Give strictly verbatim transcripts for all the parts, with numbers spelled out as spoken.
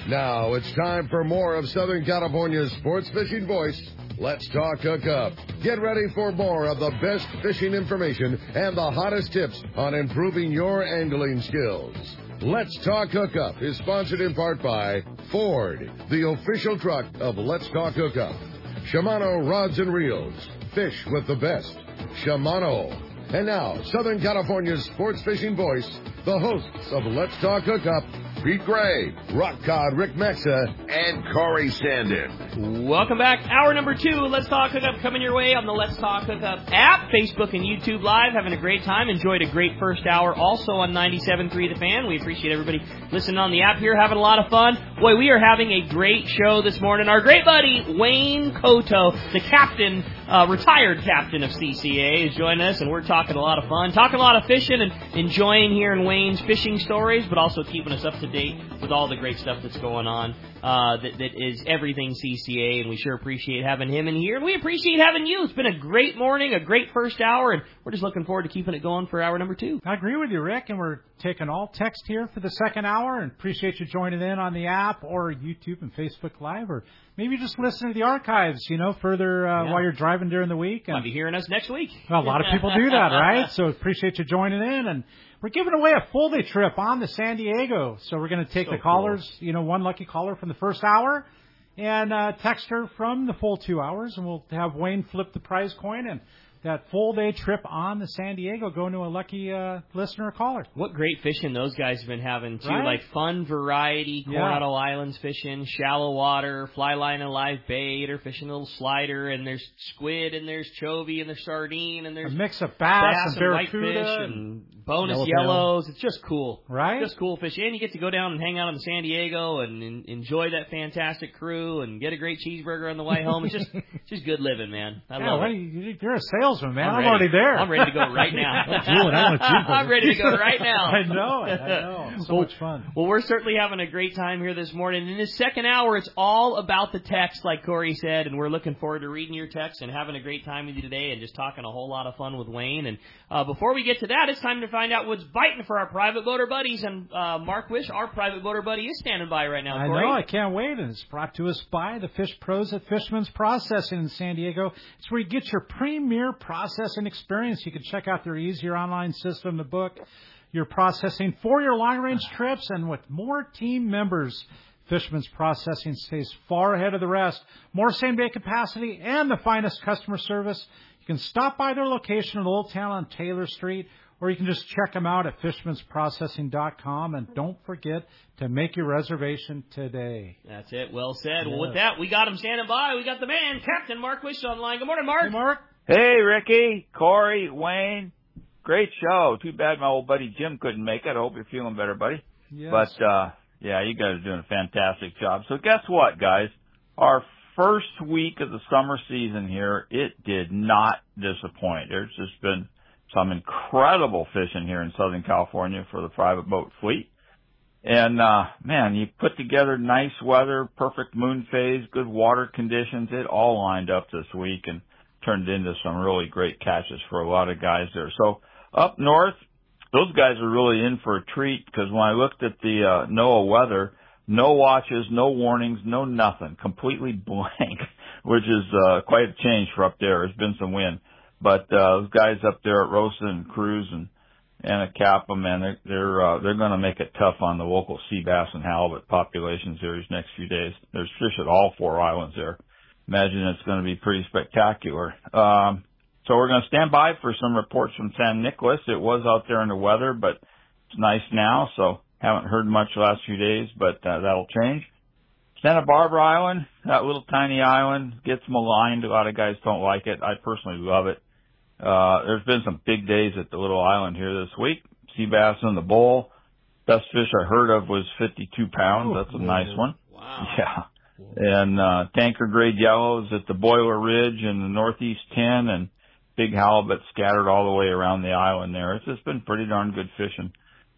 Now it's time for more of Southern California's sports fishing voice. Let's Talk Hookup. Get ready for more of the best fishing information and the hottest tips on improving your angling skills. Let's Talk Hookup is sponsored in part by Ford, the official truck of Let's Talk Hookup. Shimano Rods and Reels. Fish with the best. Shimano. And now, Southern California's sports fishing voice, the hosts of Let's Talk Hookup, Pete Gray, Rock Cod Rick Mexa, and Corey Sandin. Welcome back. Hour number two, Let's Talk Hookup, coming your way on the Let's Talk Hookup app, Facebook and YouTube Live. Having a great time. Enjoyed a great first hour also on ninety-seven point three The Fan. We appreciate everybody listening on the app here, having a lot of fun. Boy, we are having a great show this morning. Our great buddy, Wayne Koto, the captain, uh, retired captain of C C A, is joining us, and we're talking a lot of fun, talking a lot of fishing, and enjoying hearing Wayne's fishing stories, but also keeping us up to date with all the great stuff that's going on uh, that, that is everything C C A, and we sure appreciate having him in here, and we appreciate having you. It's been a great morning, a great first hour, and we're just looking forward to keeping it going for hour number two. I agree with you, Rick, and we're taking all text here for the second hour, and appreciate you joining in on the app or YouTube and Facebook Live, or maybe just listen to the archives, you know, further uh, yeah. while you're driving during the week. And might be hearing us next week. Well, a lot of people do that, right? So appreciate you joining in, and we're giving away a full day trip on to San Diego. So we're going to take so the callers, cool. you know, one lucky caller from the first hour and uh, text her from the full two hours. And we'll have Wayne flip the prize coin and that full day trip on to San Diego going to a lucky uh, listener or caller. What great fishing those guys have been having, too. Right? Like fun variety, Coronado yeah. Islands fishing, shallow water, fly line and live bait, or fishing a little slider, and there's squid, and there's chovy, and there's sardine, and there's a mix of bass, bass and, and whitefish, and bonus yellowtail. yellows. It's just cool. Right? Just cool fishing. And you get to go down and hang out in San Diego and, and enjoy that fantastic crew and get a great cheeseburger on the way home. It's just it's just good living, man. I yeah, love well, it. You're a salesman, man. I'm, I'm ready. already there. I'm ready to go right now. Julian, I want a cheeseburger. I'm ready to go right now. I know it. I know. So well, much fun. Well, we're certainly having a great time here this morning. In this second hour, it's all about the text, like Corey said, and we're looking forward to reading your text and having a great time with you today and just talking a whole lot of fun with Wayne. And uh, before we get to that, it's time to find out what's biting for our private boater buddies. And uh, Mark Wish, our private boater buddy, is standing by right now, Corey. I know. I can't wait. And it's brought to us by the Fish Pros at Fishman's Processing in San Diego. It's where you get your premier processing experience. You can check out their easier online system to book your processing for your long-range trips. And with more team members, Fishman's Processing stays far ahead of the rest. More same-day capacity and the finest customer service. You can stop by their location in Old Town on Taylor Street, or you can just check them out at fishmans processing dot com. And don't forget to make your reservation today. That's it. Well said. Yes. Well, with that, we got him standing by. We got the man, Captain Mark Wish, online. Good morning, Mark. Hey, Mark. Hey, Ricky, Corey, Wayne. Great show. Too bad my old buddy Jim couldn't make it. I hope you're feeling better, buddy. Yes. But, uh, yeah, you guys are doing a fantastic job. So guess what, guys? Our first week of the summer season here, it did not disappoint. There's just been some incredible fishing here in Southern California for the private boat fleet. And, uh, man, you put together nice weather, perfect moon phase, good water conditions. It all lined up this week and turned into some really great catches for a lot of guys there. So up north, those guys are really in for a treat because when I looked at the uh, NOAA weather, no watches, no warnings, no nothing, completely blank, which is uh, quite a change for up there. There's been some wind. But uh, those guys up there at Rosa and Cruz and Anacapa, man, they're they're, uh, they're going to make it tough on the local sea bass and halibut populations here these next few days. There's fish at all four islands there. Imagine it's going to be pretty spectacular. Um, so we're going to stand by for some reports from San Nicolas. It was out there in the weather, but it's nice now, so haven't heard much the last few days, but uh, that'll change. Santa Barbara Island, that little tiny island, gets maligned. A lot of guys don't like it. I personally love it. Uh, there's been some big days at the little island here this week. Sea bass in the bowl. Best fish I heard of was fifty-two pounds. That's a nice one. Wow. Yeah. And, uh, tanker grade yellows at the Boiler Ridge and the Northeast ten and big halibut scattered all the way around the island there. It's just been pretty darn good fishing.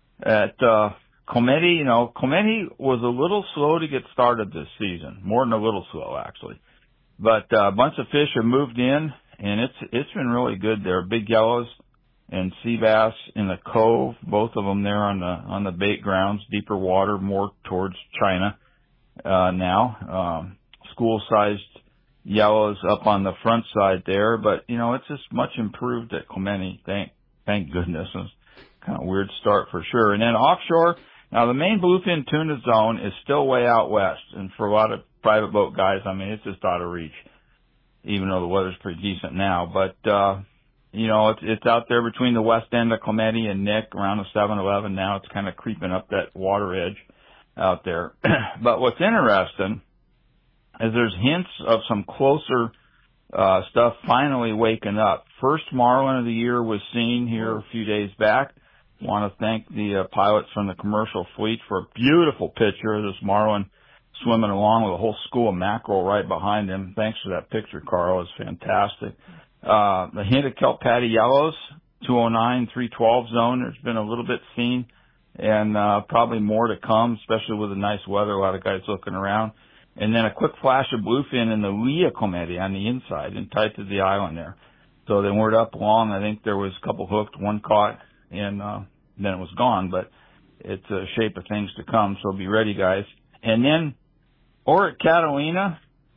At, uh, Cometi, you know, Cometi was a little slow to get started this season. More than a little slow, actually. But uh, a bunch of fish have moved in, and it's it's been really good there. Big yellows and sea bass in the cove, both of them there on the on the bait grounds, deeper water, more towards China. uh, now. Um, school-sized yellows up on the front side there, but you know it's just much improved at Clemente. Thank, thank goodness. It's kind of a weird start for sure. And then offshore, now the main bluefin tuna zone is still way out west, and for a lot of private boat guys, I mean it's just out of reach, even though the weather's pretty decent now. But uh, you know it's it's out there between the west end of Clemente and Nick, around the seven eleven. Now it's kind of creeping up that water edge out there. But what's interesting is there's hints of some closer uh stuff finally waking up. First marlin of the year was seen here a few days back. Want to thank the uh, pilots from the commercial fleet for a beautiful picture of this marlin swimming along with a whole school of mackerel right behind him. Thanks for that picture, Carl. It's fantastic. Uh the hint of kelp patty yellows, two oh nine, three twelve zone. There's been a little bit seen, and uh probably more to come, especially with the nice weather. A lot of guys looking around. And then a quick flash of bluefin in the lee of Clemente on the inside and tight to the island there. So then we're up long. I think there was a couple hooked, one caught, and uh, then it was gone. But it's a shape of things to come, so be ready, guys. And then over at Catalina,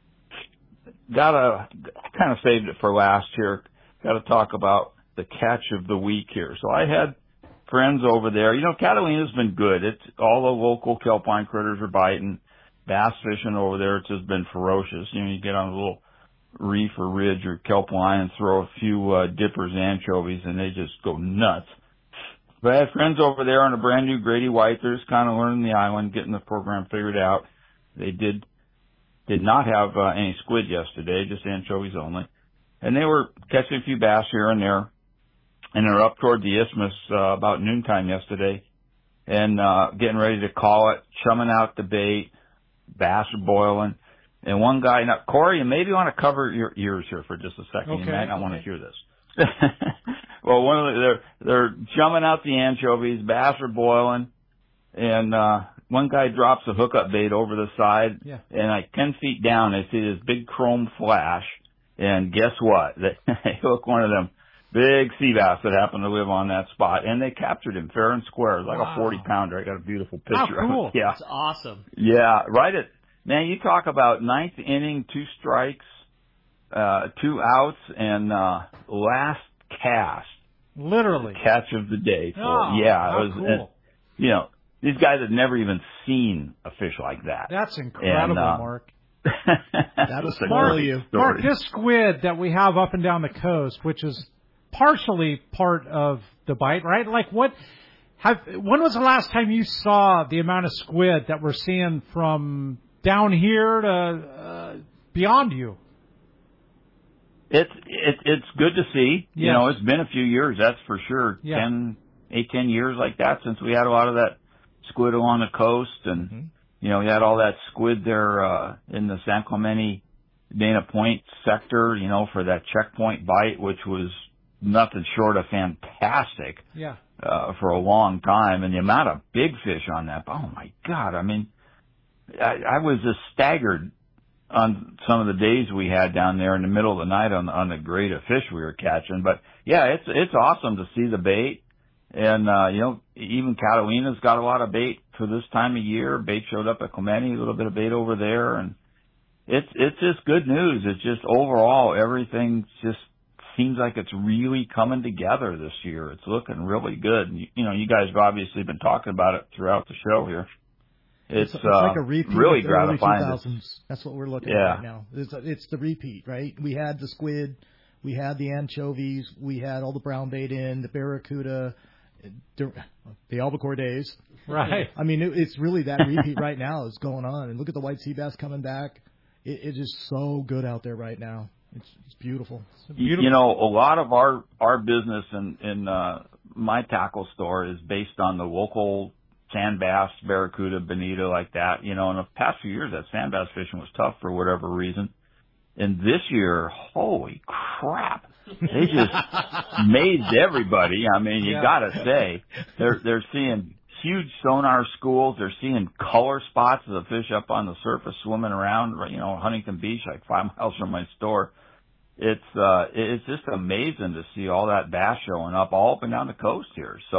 gotta kind of saved it for last here. Got to talk about the catch of the week here. So I had friends over there. You know, Catalina's been good. It's all the local kelpine critters are biting. Bass fishing over there, it's just been ferocious. You know, you get on a little reef or ridge or kelp line and throw a few uh, dippers, anchovies, and they just go nuts. But I had friends over there on a brand new Grady White. They're just kind of learning the island, getting the program figured out. They did did not have uh, any squid yesterday, just anchovies only. And they were catching a few bass here and there. And they're up toward the isthmus uh, about noontime yesterday and uh, getting ready to call it, chumming out the bait. Bass are boiling. And one guy, now, Corey, you maybe want to cover your ears here for just a second. Okay, you might not okay. want to hear this. Well, one of the, they're, they're jumping out the anchovies. Bass are boiling. And, uh, one guy drops a hookup bait over the side. Yeah. And like ten feet down, they see this big chrome flash. And guess what? They, they hook one of them big sea bass that happened to live on that spot. And they captured him fair and square. It was like Wow. a forty pounder. I got a beautiful picture How cool. of it. Yeah. That's awesome. Yeah, right at, man, you talk about ninth inning, two strikes, uh, two outs, and, uh, last cast. Literally. Catch of the day. For, Oh, yeah. how it was, cool. and, you know, these guys had never even seen a fish like that. That's incredible, And, uh, Mark. that was a Mark, great you. story. Mark, this squid that we have up and down the coast, which is partially part of the bite, right? Like what, have, when was the last time you saw the amount of squid that we're seeing from down here to uh, beyond you? It's, it, it's good to see. Yeah. You know, it's been a few years, that's for sure. Yeah. Ten, eight, ten years like that since we had a lot of that squid along the coast. And, Mm-hmm. you know, we had all that squid there, uh, in the San Clemente, Dana Point sector, you know, for that checkpoint bite, which was nothing short of fantastic. Yeah. Uh, for a long time. And the amount of big fish on that, oh my God. I mean, I, I was just staggered on some of the days we had down there in the middle of the night on, on the grade of fish we were catching. But yeah, it's, it's awesome to see the bait. And, uh, you know, even Catalina's got a lot of bait for this time of year. Bait showed up at Clemente, a little bit of bait over there. And it's, it's just good news. It's just overall, everything just seems like it's really coming together this year. It's looking really good. And, you know, you guys have obviously been talking about it throughout the show here. It's, it's, it's uh, like a repeat really of the early gratifying. two thousands. That's what we're looking Yeah. at right now. It's, it's the repeat, right? We had the squid, we had the anchovies, we had all the brown bait in, the barracuda, the albacore days. Right. I mean, it, it's really that repeat right now is going on. And look at the white sea bass coming back. It, it is so good out there right now. It's, it's beautiful. It's beautiful. You know, a lot of our, our business in, in, uh, my tackle store is based on the local sand bass, barracuda, bonita, like that. You know, in the past few years, that sand bass fishing was tough for whatever reason. And this year, holy crap, they just mazed everybody. I mean, you Yeah. gotta say, they're, they're seeing huge sonar schools. They're seeing color spots of the fish up on the surface swimming around, you know, Huntington Beach, like five miles from my store. It's, uh, it's just amazing to see all that bass showing up all up and down the coast here. So,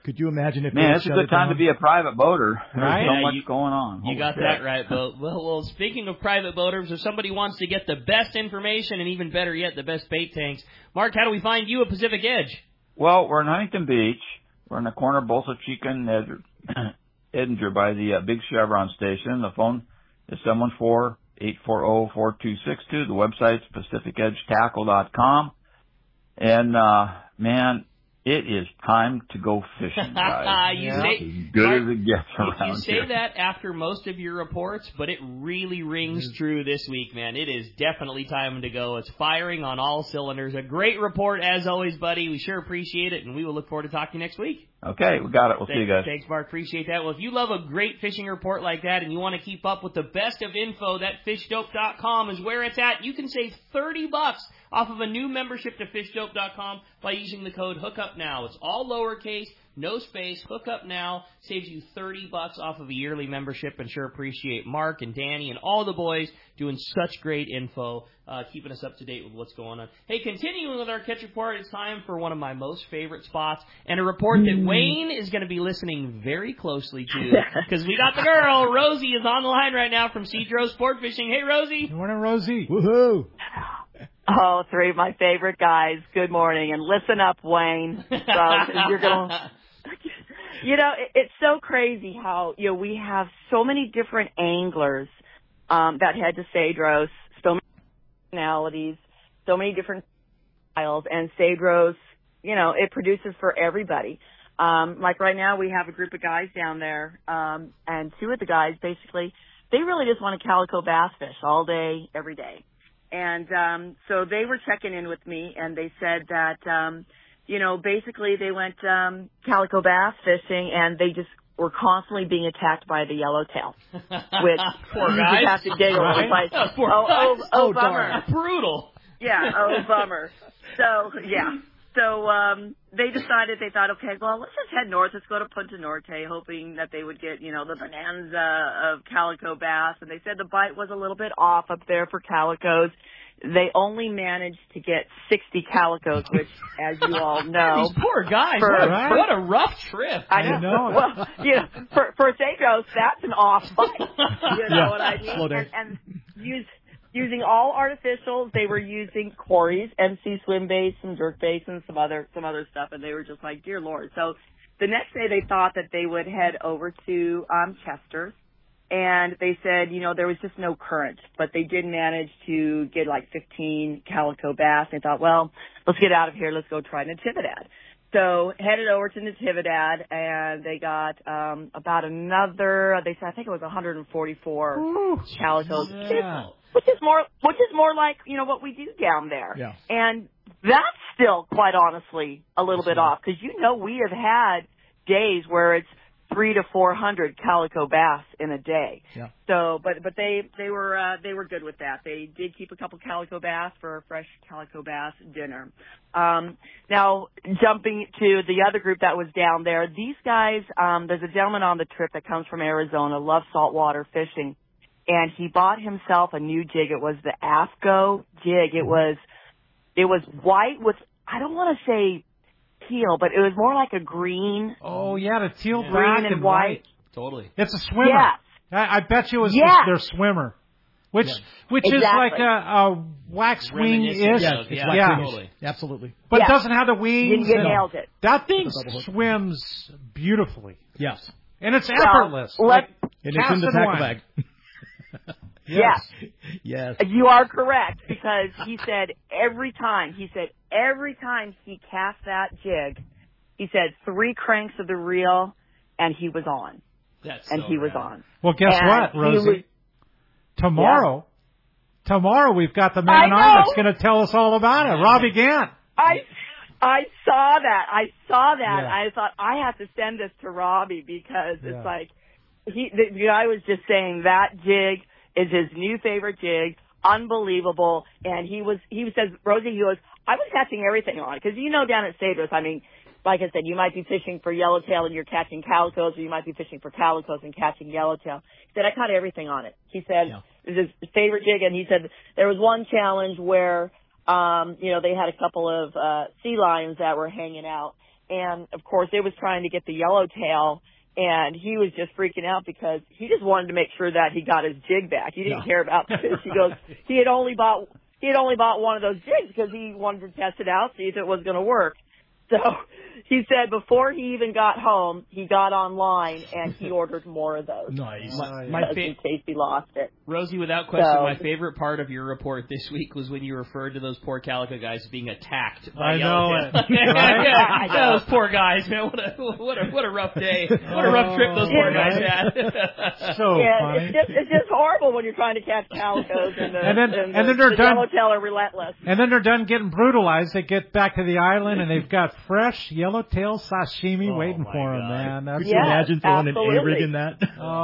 Could you imagine if Man, they it's a shut good it time down? to be a private boater. There's Right? so Yeah, much you- going on. You Holy got shit. that right, Bo. Well, well, speaking of private boaters, if somebody wants to get the best information and even better yet, the best bait tanks, Mark, how do we find you at Pacific Edge? Well, we're in Huntington Beach. We're in the corner of Bolsa Chica and Ed- Edinger by the uh, big Chevron station. The phone is seven one four, eight four zero, four two six two. The website's pacific edge tackle dot com. And, uh, man, it is time to go fishing, guys. You It's say- as good Mark, as it gets around You say here. that after most of your reports, but it really rings true this week, man. It is definitely time to go. It's firing on all cylinders. A great report, as always, buddy. We sure appreciate it, and we will look forward to talking next week. Okay, we got it. We'll see you guys. Thanks, Mark. Appreciate that. Well, if you love a great fishing report like that and you want to keep up with the best of info, that fish dope dot com is where it's at. You can save thirty bucks off of a new membership to fish dope dot com by using the code HOOKUPNOW. It's all lowercase, no space. HOOKUPNOW saves you thirty bucks off of a yearly membership, and sure appreciate Mark and Danny and all the boys doing such great info, uh, keeping us up to date with what's going on. Hey, continuing with our catch report, it's time for one of my most favorite spots and a report that Wayne is going to be listening very closely to because we got the girl. Rosie is on the line right now from Cedro Sport Fishing. Hey, Rosie. Good morning, Rosie. Woohoo! Oh, three of my favorite guys. Good morning. And listen up, Wayne. So you're gonna, you know, it, it's so crazy how, you know, we have so many different anglers um, that head to Cedros, so many personalities, so many different styles, and Cedros, you know, it produces for everybody. Um, like right now, we have a group of guys down there, um, and two of the guys basically, they really just want to calico bass fish all day, every day. And um, so they were checking in with me, and they said that, um, you know, basically they went um, calico bass fishing, and they just were constantly being attacked by the yellowtail, which Poor you guys. just have to giggle. Right? It's like, Oh, poor oh, oh, guys. oh, Oh, bummer. darn. Brutal. Yeah, oh, bummer. So, yeah. So um, they decided, they thought, okay, well, let's just head north. Let's go to Punta Norte, hoping that they would get, you know, the bonanza of calico bass. And they said the bite was a little bit off up there for calicos. They only managed to get sixty calicos, which, as you all know, These poor guys. For- what, a, Right? what a rough trip. I know. know it. Well, you know, for for Cedros, that's an off bite. You know Yeah, what I mean? slow down. And, and use, using all artificials, they were using Corey's, M C swim baits, and jerk baits, and some other some other stuff, and they were just like, dear Lord. So the next day, they thought that they would head over to um, Chester's. And they said, you know, there was just no current, but they did manage to get like fifteen calico bass. They thought, well, let's get out of here. Let's go try Natividad. So headed over to Natividad, and they got um, about another. They said, I think it was one hundred forty-four Ooh, calicos, yeah. which is more, which is more like you know what we do down there. Yeah. And that's still, quite honestly, a little bit off because you know we have had days where it's three to four hundred calico bass in a day. Yeah. So, but but they they were uh, they were good with that. They did keep a couple calico bass for a fresh calico bass dinner. Um, now, jumping to the other group that was down there, these guys. Um, there's a gentleman on the trip that comes from Arizona, loves saltwater fishing, and he bought himself a new jig. It was the AFCO jig. It was it was white with, I don't want to say teal, but it was more like a green. Oh, yeah, the teal Yeah. black Green and and white. white. Totally. It's a swimmer. Yes. I, I bet you it was Yes. their swimmer, which Yeah. which is Exactly. like a, a wax wing ish, Reminiscent Yeah, of- it's yeah, like yeah. finish. totally. Absolutely. but Yeah. it doesn't have the You, wings. you and- nailed it. That thing It's a double hook. swims beautifully, Yes. and it's Well, effortless. let- like And it's in the casting tackle wine. bag. Yes. Yes. You are correct because he said every time, he said every time he cast that jig, he said three cranks of the reel and he was on. That's And so he was rad. on. Well, guess And what, he Rosie? was- tomorrow, tomorrow we've got the man I on know. that's going to tell us all about it. Robbie Gant. I I saw that. I saw that. Yeah. I thought I have to send this to Robbie because Yeah. it's like he the, the guy was just saying that jig is his new favorite jig. Unbelievable. And he was he says, Rosie, he goes, I was catching everything on it because you know down at Cedros, I mean, like I said, you might be fishing for yellowtail and you're catching calicos, or you might be fishing for calicos and catching yellowtail. He said, I caught everything on it. He said, Yeah. it was his favorite jig, and he said there was one challenge where, um, you know, they had a couple of uh, sea lions that were hanging out, and of course it was trying to get the yellowtail, and he was just freaking out because he just wanted to make sure that he got his jig back. He didn't no. care about the fish. He goes, he had only bought he had only bought one of those jigs because he wanted to test it out, see if it was going to work. So he said before he even got home, he got online and he ordered more of those. Nice. My, my fa- in case he lost it. Rosie, without question, so, my favorite part of your report this week was when you referred to those poor calico guys being attacked by I know it. Right? Those poor guys, man. What a what a what a rough day. What a rough trip those poor guys had. So yeah, funny. It's just, it's just horrible when you're trying to catch calicos and the, and then, and and the, then they're the done, yellowtail are relentless. And then they're done getting brutalized. They get back to the island and they've got fresh yellowtail sashimi oh waiting for them, God. man. That's Could you yes, imagine throwing absolutely. an A-rig in that?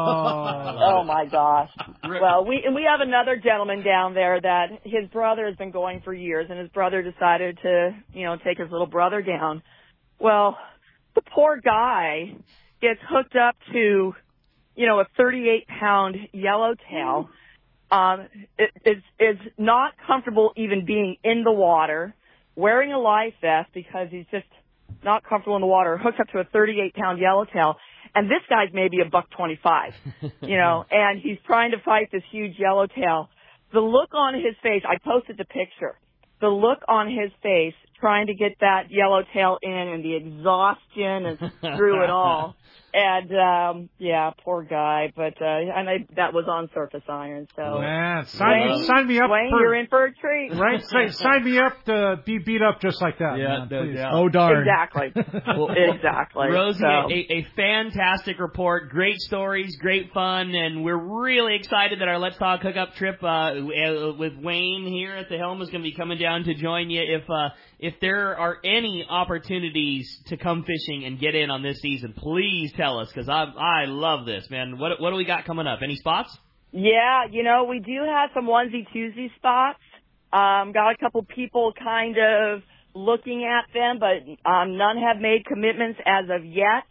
Oh. Oh my gosh. Well, we and we have another gentleman down there that his brother has been going for years, and his brother decided to, you know, take his little brother down. Well, the poor guy gets hooked up to, you know, a thirty-eight pound yellowtail. Um, it, is is not comfortable even being in the water, wearing a life vest because he's just not comfortable in the water, hooked up to a thirty-eight pound yellowtail. And this guy's maybe a buck twenty-five, you know, and he's trying to fight this huge yellowtail. The look on his face, I posted the picture, the look on his face trying to get that yellowtail in and the exhaustion and through it all. And, um, yeah, poor guy, but, uh, and I, that was on surface iron, so. Man, sign, Wayne, sign me up Wayne, for, you're in for a treat. right? Sign, sign me up to be beat up just like that. Yeah, man, no please. doubt. Oh, darn. Exactly. Well, exactly. Rosie, so. a, a fantastic report, great stories, great fun, and we're really excited that our Let's Talk Hookup trip uh, with Wayne here at the helm is going to be coming down to join you. If uh, if there are any opportunities to come fishing and get in on this season, please tell us, because I I love this, man. What what do we got coming up? Any spots? Yeah, you know, we do have some onesie-twosie spots. Um, got a couple people kind of looking at them, but um, none have made commitments as of yet.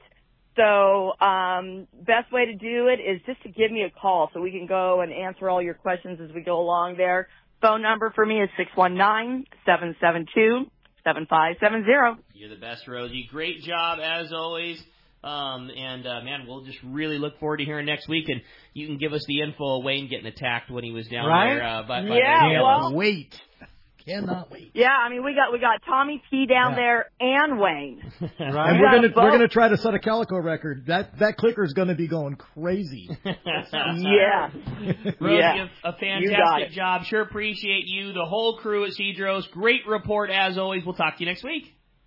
So um, best way to do it is just to give me a call so we can go and answer all your questions as we go along there. Phone number for me is six one nine, seven seven two, seven five seven zero. You're the best, Rosie. Great job, as always. Um, and, uh, man, we'll just really look forward to hearing next week. And you can give us the info of Wayne getting attacked when he was down right? there. Uh, by, by yeah, the well, wait. Cannot wait. Yeah, I mean, we got we got Tommy T down yeah. there and Wayne. Right. And we're gonna we're gonna try to set a calico record. That that clicker is gonna be going crazy. yeah. Rosie, yeah. a, a fantastic job. Sure appreciate you, the whole crew at Cedros. Great report as always. We'll talk to you next week.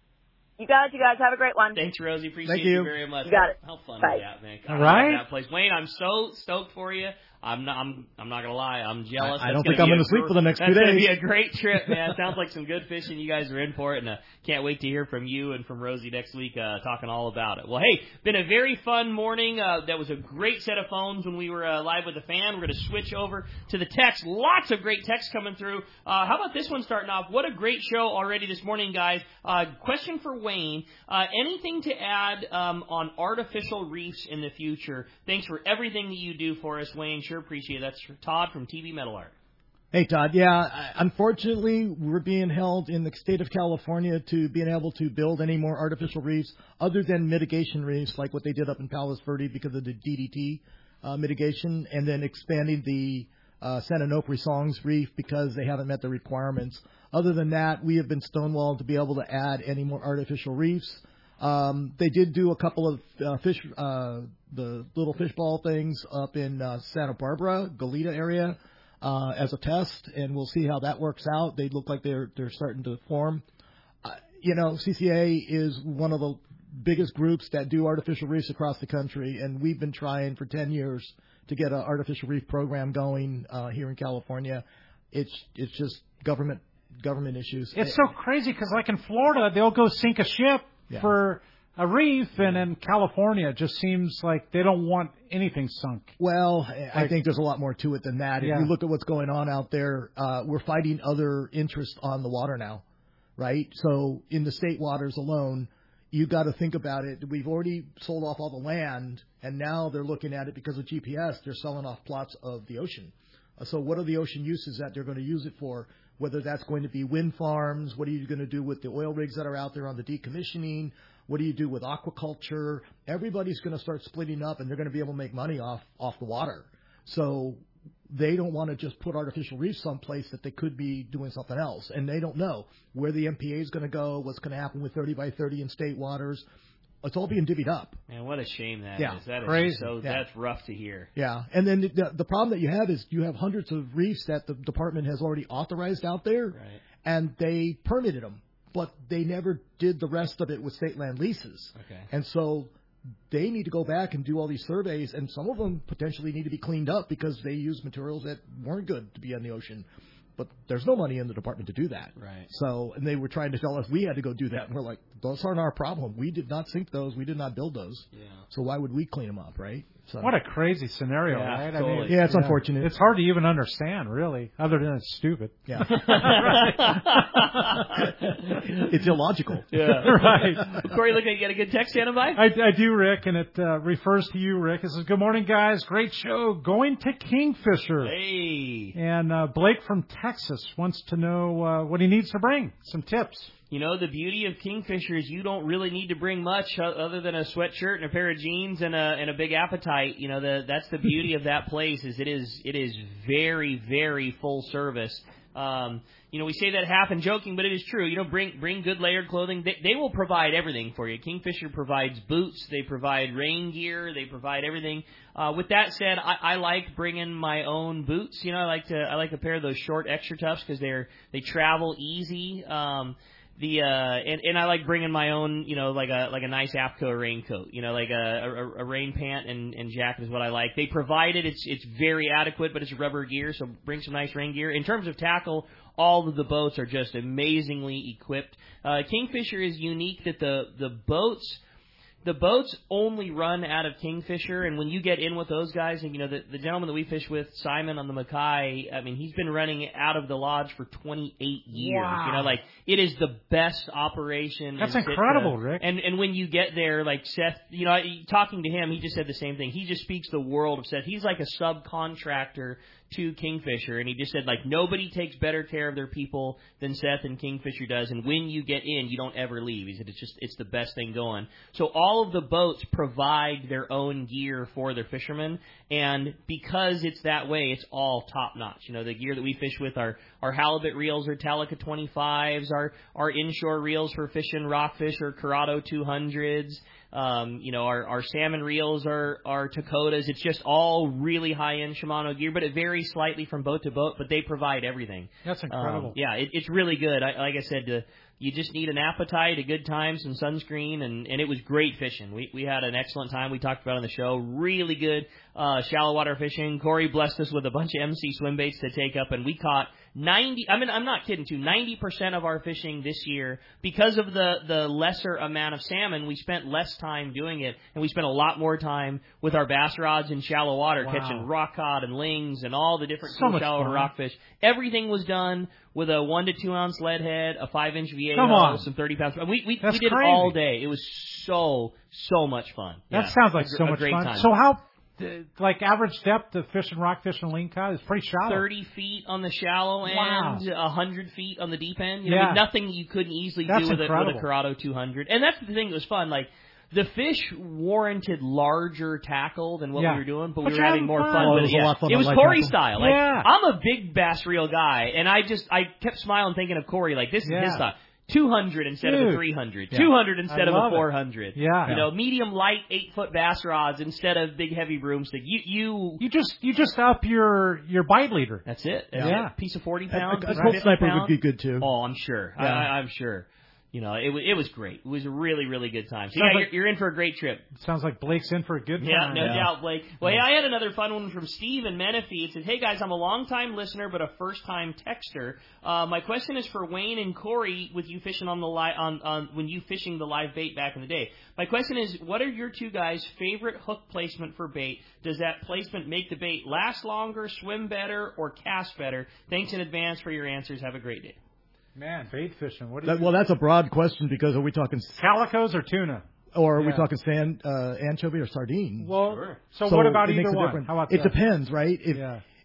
You guys, you guys have a great one. Thanks, Rosie. Appreciate Thank you. you very much. You got it. How fun Bye. is that, man? God, Right? That place, Wayne. I'm so stoked for you. I'm not. I'm. I'm not gonna lie. I'm jealous. I, I That's don't gonna think I'm be going a to sleep gr- for the next two That's days. gonna be a great trip, man. Sounds like some good fishing. You guys are in for it, and uh, can't wait to hear from you and from Rosie next week, uh, talking all about it. Well, hey, been a very fun morning. Uh, that was a great set of phones when we were uh, live with the fan. We're gonna switch over to the text. Lots of great texts coming through. Uh, how about this one starting off? What a great show already this morning, guys. Uh, question for Wayne: uh, anything to add um, on artificial reefs in the future? Thanks for everything that you do for us, Wayne. Sure appreciate it. That's Todd from T V Metal Art. Hey, Todd. Yeah, I- unfortunately, we're being held in the state of California to being able to build any more artificial reefs other than mitigation reefs like what they did up in Palos Verdes because of the D D T uh, mitigation, and then expanding the uh, San Onofre Songs Reef because they haven't met the requirements. Other than that, we have been stonewalled to be able to add any more artificial reefs. Um, they did do a couple of uh, fish, uh, the little fishball things up in uh, Santa Barbara, Goleta area, uh, as a test, and we'll see how that works out. They look like they're they're starting to form. Uh, you know, C C A is one of the biggest groups that do artificial reefs across the country, and we've been trying for ten years to get an artificial reef program going uh, here in California. It's it's just government government issues. It's so crazy because, like in Florida, they'll go sink a ship Yeah. for a reef, and in California, it just seems like they don't want anything sunk. Well, I think there's a lot more to it than that. If Yeah. you look at what's going on out there, uh, we're fighting other interests on the water now, right? So in the state waters alone, you got to think about it. We've already sold off all the land, and now they're looking at it because of G P S. They're selling off plots of the ocean. Uh, so what are the ocean uses that they're going to use it for? whether that's going to be wind farms, what are you going to do with the oil rigs that are out there on the decommissioning, what do you do with aquaculture? Everybody's going to start splitting up, and they're going to be able to make money off off the water. So they don't want to just put artificial reefs someplace that they could be doing something else, and they don't know where the M P A is going to go, what's going to happen with thirty by thirty in state waters. It's all being divvied up. Man, what a shame that yeah. is. That Crazy. is so. Yeah. That's rough to hear. Yeah, and then the, the problem that you have is you have hundreds of reefs that the department has already authorized out there, Right. and they permitted them, but they never did the rest of it with state land leases. Okay. And so they need to go back and do all these surveys, and some of them potentially need to be cleaned up because they use materials that weren't good to be in the ocean. But there's no money in the department to do that. Right. So, and they were trying to tell us we had to go do that. And we're like, those aren't our problem. We did not sink those. We did not build those. Yeah. So why would we clean them up, right? So, What a crazy scenario, Yeah, right? totally. I mean, yeah, it's unfortunate. It's hard to even understand, really, other than it's stupid. Yeah. It's illogical. Yeah. Right. Corey, look, you got a good text standing by? I, I do, Rick, and it uh, refers to you, Rick. It says, good morning, guys. Great show. Going to Kingfisher. Hey. And uh, Blake from Texas wants to know uh, what he needs to bring. Some tips. You know, the beauty of Kingfisher is you don't really need to bring much other than a sweatshirt and a pair of jeans and a and a big appetite. You know, the that's the beauty of that place is it is it is very, very full service. Um, you know, we say that half in joking, but it is true. You know, bring bring good layered clothing. They, they will provide everything for you. Kingfisher provides boots. They provide rain gear. They provide everything. Uh, with that said, I, I like bringing my own boots. You know, I like to I like a pair of those short extra toughs because they're they travel easy. Um, The uh and, and I like bringing my own, you know, like a like a nice APCO raincoat, you know, like a, a, a rain pant and, and jacket is what I like. They provide it; it's it's very adequate, but it's rubber gear, so bring some nice rain gear. In terms of tackle, all of the boats are just amazingly equipped. Uh, Kingfisher is unique that the the boats. The boats only run out of Kingfisher, and when you get in with those guys, and you know the, the gentleman that we fish with, Simon on the Mackay, I mean he's been running out of the lodge for twenty-eight years. Wow. You know, like it is the best operation. That's in incredible, Sitka. Rick. And and when you get there, like Seth, you know, talking to him, he just said the same thing. He just speaks the world of Seth. He's like a subcontractor to Kingfisher, and he just said, like, nobody takes better care of their people than Seth and Kingfisher does, and when you get in, you don't ever leave. He said it's just, it's the best thing going. So all of the boats provide their own gear for their fishermen, and because it's that way, it's all top-notch. You know, the gear that we fish with, our, our halibut reels are Talica twenty-fives, our, our inshore reels for fishing rockfish are Curado two hundreds, Um, you know, our, our salmon reels are, are Takotas. It's just all really high-end Shimano gear, but it varies slightly from boat to boat, but they provide everything. That's incredible. Um, yeah, it, it's really good. I, like I said, uh, you just need an appetite, a good time, some sunscreen, and, and it was great fishing. We we had an excellent time. We talked about it on the show. Really good uh, shallow water fishing. Corey blessed us with a bunch of M C swim baits to take up, and we caught ninety. I mean, I'm not kidding, too. ninety percent of our fishing this year, because of the the lesser amount of salmon, we spent less time doing it, and we spent a lot more time with our bass rods in shallow water, Wow. catching rock cod and lings and all the different So cool much shallow water fun. rockfish. Everything was done with a one to two ounce lead head, a five inch V A O, Come on. some thirty pounds. We we, That's we did crazy. it all day. It was so so much fun. That Yeah. sounds like A gr- so a much great fun. time. So how, uh, like, average depth of fish and rockfish and lingcod is pretty shallow. Thirty feet on the shallow Wow. end, a hundred feet on the deep end. You know, Yeah. I mean, nothing you couldn't easily That's do with a, with incredible. a Curado two hundred. And that's the thing that was fun. Like, the fish warranted larger tackle than what Yeah. we were doing, but, But we you're were having having more fun. fun. Oh, it with was it. a Yeah. lot of fun It on was light Corey tackle. style. Like, Yeah. I'm a big bass reel guy, and I just I kept smiling thinking of Corey. Like, this is Yeah. his style. two hundred instead of Dude. a three hundred. Yeah. two hundred instead I of a love it. four hundred. Yeah. You know, medium light eight foot bass rods instead of big heavy broomstick. You you. You just you just up your your bite leader. That's it. That's Yeah. it. Piece of forty A, pounds. a piece of Colt fifty sniper pounds. would be good too. Oh, I'm sure. I, Yeah. I, I'm sure. You know, it was it was great. It was a really really good time. So Sounds yeah, like- you're, you're in for a great trip. Sounds like Blake's in for a good Yeah, time. no Yeah. doubt, Blake. Well, hey, I had another fun one from Steve in Menifee. It said, "Hey guys, I'm a long-time listener but a first-time texter. Uh, my question is for Wayne and Corey. With you fishing on the li- on on when you fishing the live bait back in the day, my question is, what are your two guys' favorite hook placement for bait? Does that placement make the bait last longer, swim better, or cast better? Thanks in advance for your answers. Have a great day." Man, bait fishing. What do That, you well, that's a broad question because are we talking, calicos or tuna? or are we Yeah. talking sand, uh, anchovy or sardine? Well, Sure. so, what about it makes either a one? difference. How about it that? depends, right? If Yeah.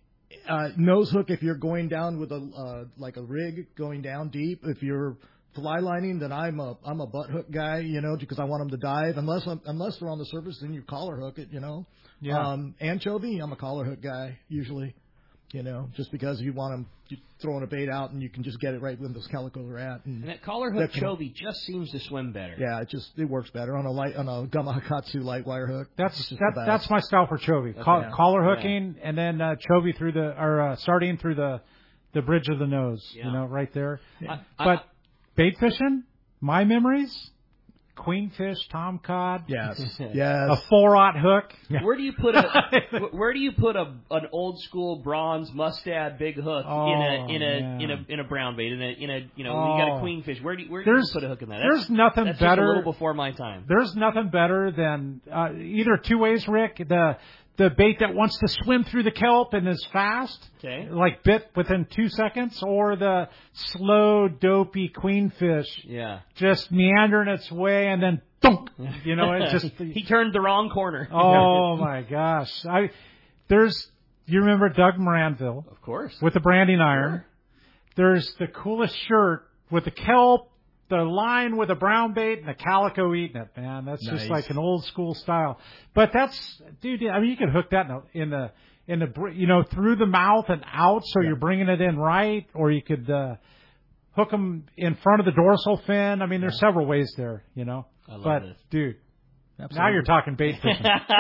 uh, nose hook if you're going down with a uh, like a rig going down deep. If you're fly lining, then I'm a I'm a butt hook guy, you know, because I want them to dive. Unless I'm, unless they're on the surface, then you collar hook it, you know. Yeah. Um, anchovy, I'm a collar hook guy usually, you know, just because you want them you throwing a bait out and you can just get it right when those calicos are at. And, and that collar hook chovy just seems to swim better. Yeah, it just it works better on a light on a Gamakatsu light wire hook. That's that, that's my style for chovy. Okay. Col- Yeah. Collar hooking yeah. and then uh, chovy through the or uh, sardine through the the bridge of the nose. Yeah. You know, right there. Yeah. But I, I, bait fishing, my memories. Queenfish, tomcod, yes, yes, a four-aught hook. Where do you put a Where do you put a an old school bronze mustad big hook oh, in a in a man. in a in a brown bait in a in a you know oh. when you got a queenfish? Where do you, where do you put a hook in that? That's, there's nothing that's better. Just a little before my time. There's nothing better than uh, either two ways, Rick. The the bait that wants to swim through the kelp and is fast, okay, like bit within two seconds, or the slow, dopey queenfish, yeah, just meandering its way and then thunk. You know, it just he turned the wrong corner. Oh my gosh! I there's you remember Doug Moranville, of course, with the branding iron. Sure. There's the coolest shirt with the kelp, the line with a brown bait, and the calico eating it. Man, that's nice. just like an old school style. But that's, dude. I mean, you can hook that in the in the, in the you know through the mouth and out, so yeah. you're bringing it in right, or you could uh, hook them in front of the dorsal fin. I mean, there's yeah. several ways there, you know. I love but, this. dude, Absolutely. Now you're talking bait fishing.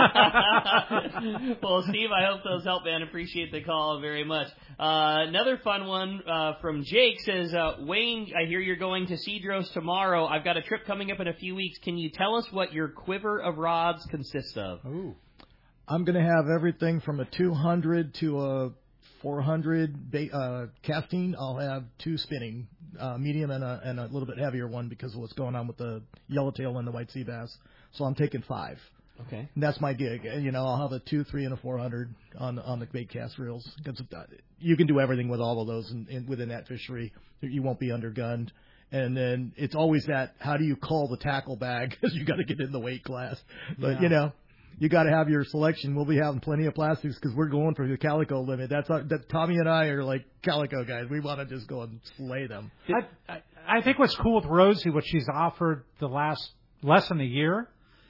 Well, Steve, I hope those help, man. Appreciate the call very much. Uh, another fun one uh, from Jake says, uh, Wayne, I hear you're going to Cedros tomorrow. I've got a trip coming up in a few weeks. Can you tell us what your quiver of rods consists of? Ooh. I'm going to have everything from a two hundred to a four hundred ba- uh, casting. I'll have two spinning, uh, medium and a, and a little bit heavier one because of what's going on with the yellowtail and the white sea bass. So I'm taking five. Okay. And that's my gig. You know, I'll have a two, three, and a four hundred on on the bait cast reels. Because you can do everything with all of those in, in, within that fishery. You won't be undergunned. And then it's always that, how do you call the tackle bag? Because you got to get in the weight class. But, yeah. you know, you got to have your selection. We'll be having plenty of plastics because we're going for the calico limit. That's our, that Tommy and I are like calico guys. We want to just go and slay them. I, I, I think what's cool with Rosie, what she's offered the last less than a year,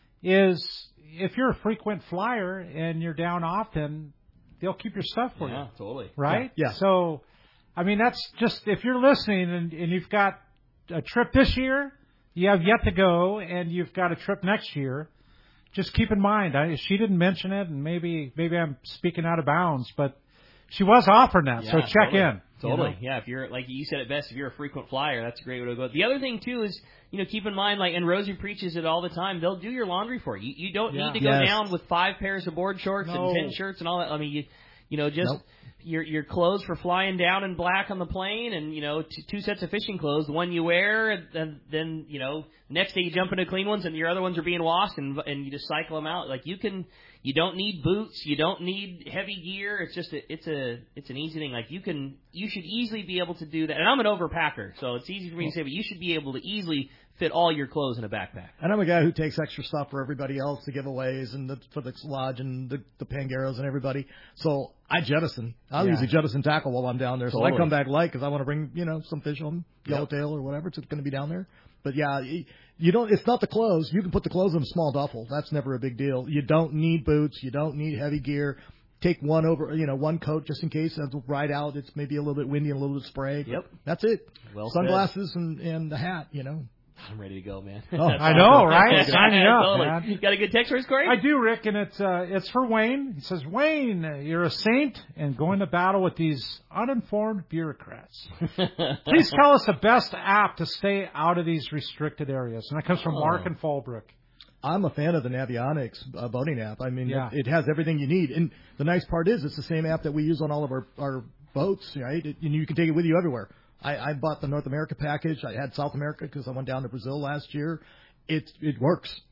is if you're a frequent flyer and you're down often, they'll keep your stuff for yeah, you. Yeah, totally. Right? Yeah. So, I mean, that's just, if you're listening and, and you've got a trip this year, you have yet to go, and you've got a trip next year, just keep in mind, I, she didn't mention it, and maybe maybe I'm speaking out of bounds, but she was offering that, yeah, so check totally. in. Totally. You know? Yeah, if you're, like you said it best, if you're a frequent flyer, that's a great way to go. The other thing, too, is, you know, keep in mind, like, and Rosie preaches it all the time, they'll do your laundry for you. You don't yeah. need to go yes. down with five pairs of board shorts no. and ten shirts and all that. I mean, you you know, just... Nope. Your your clothes for flying down in black on the plane, and you know t- two sets of fishing clothes. The one you wear, and then, then you know next day you jump into clean ones, and your other ones are being washed, and and you just cycle them out. Like you can, you don't need boots, you don't need heavy gear. It's just a, it's a it's an easy thing. Like you can you should easily be able to do that. And I'm an overpacker, so it's easy for me to say, but you should be able to easily fit all your clothes in a backpack. And I'm a guy who takes extra stuff for everybody else, the giveaways and the, for the lodge and the, the Pangaros and everybody. So I jettison. I'll Yeah. usually jettison tackle while I'm down there. So Totally. I come back light because I want to bring, you know, some fish on Yep. yellowtail or whatever. It's going to be down there. But yeah, you don't. It's not the clothes. You can put the clothes in a small duffel. That's never a big deal. You don't need boots. You don't need heavy gear. Take one over, you know, one coat just in case. As ride out, it's maybe a little bit windy and a little bit spray. Yep. That's it. Well Sunglasses and, and the hat, you know. I'm ready to go, man. Oh, I know, right? Sign me up, Totally. man. You got a good text for us, Corey? I do, Rick, and it's uh, it's for Wayne. He says, Wayne, you're a saint and going to battle with these uninformed bureaucrats. Please tell us the best app to stay out of these restricted areas. And that comes from Oh. Mark and Fallbrook. I'm a fan of the Navionics uh, boating app. I mean, Yeah. it, it has everything you need. And the nice part is it's the same app that we use on all of our, our boats, right? It, and you can take it with you everywhere. I, I bought the North America package. I had South America because I went down to Brazil last year. It it works.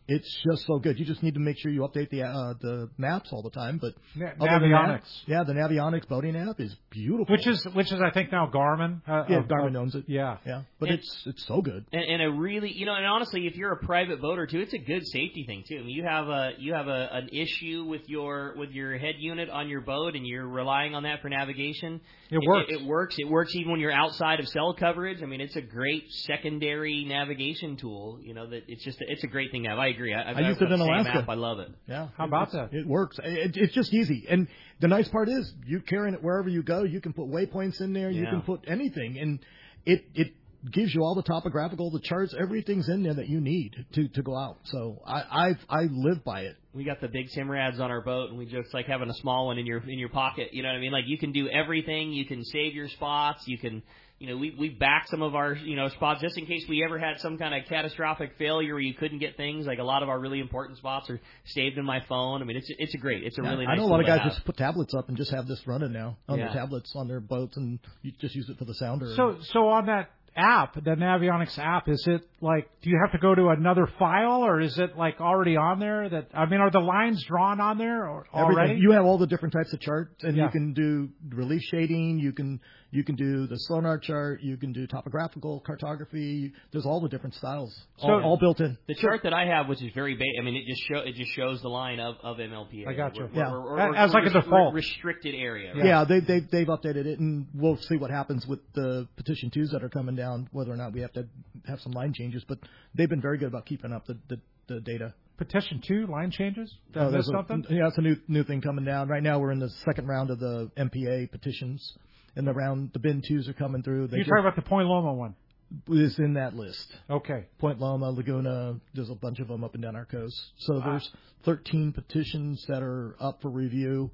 It's just so good. You just need to make sure you update the uh, the maps all the time. But Na- other than Navionics. that, yeah, the Navionics boating app is beautiful. Which is which is I think now Garmin. Uh, yeah, uh, Garmin uh, owns it. Yeah, yeah, but And- it's it's so good. And, and a really, you know, and honestly, if you're a private boater too, it's a good safety thing too. I mean, you have a you have a, an issue with your with your head unit on your boat, and you're relying on that for navigation. It works. It, it works. It works even when you're outside of cell coverage. I mean, it's a great secondary navigation tool. You know, that it's just it's a great thing to have. I agree. I, I've I used got it in the same Alaska. app. I love it. Yeah. How about it's- that? It works. It, it's just easy. And the nice part is you carrying it wherever you go. You can put waypoints in there. You Yeah. can put anything. And it, it gives you all the topographical, the charts, everything's in there that you need to, to go out. So I, I, I live by it. We got the big Simrads on our boat, and we just like having a small one in your in your pocket. You know what I mean? Like you can do everything. You can save your spots. You can, you know, we we back some of our you know spots just in case we ever had some kind of catastrophic failure where you couldn't get things. Like a lot of our really important spots are saved in my phone. I mean, it's it's a great, it's a Yeah, really I nice. know a lot of tool to guys have. just put tablets up and just have this running now on Yeah. their tablets on their boats, and you just use it for the sounder. So so on that app, the Navionics app, is it like, do you have to go to another file, or is it like already on there? That I mean, are the lines drawn on there or, Everything. already? You have all the different types of charts, and Yeah. you can do relief shading. You can you can do the sonar chart. You can do topographical cartography. There's all the different styles, all, So- all built in. The chart that I have, which is very basic, I mean, it just show it just shows the line of, of M L P A. I got you. We're, Yeah. we're, we're, As we're like a rest- default. restricted area. Yeah, Right? they, they they've updated it, and we'll see what happens with the petition twos that are coming down. Whether or not we have to have some line changes, but they've been very good about keeping up the the, the data. Petition two line changes? Did I Oh, miss there's a- something? Yeah, it's a new new thing coming down. Right now, we're in the second round of the M P A petitions, and the round the bin twos are coming through. They You're talking about the Point Loma one. is in that list. Okay. Point Loma, Laguna, there's a bunch of them up and down our coast. So Wow. there's thirteen petitions that are up for review.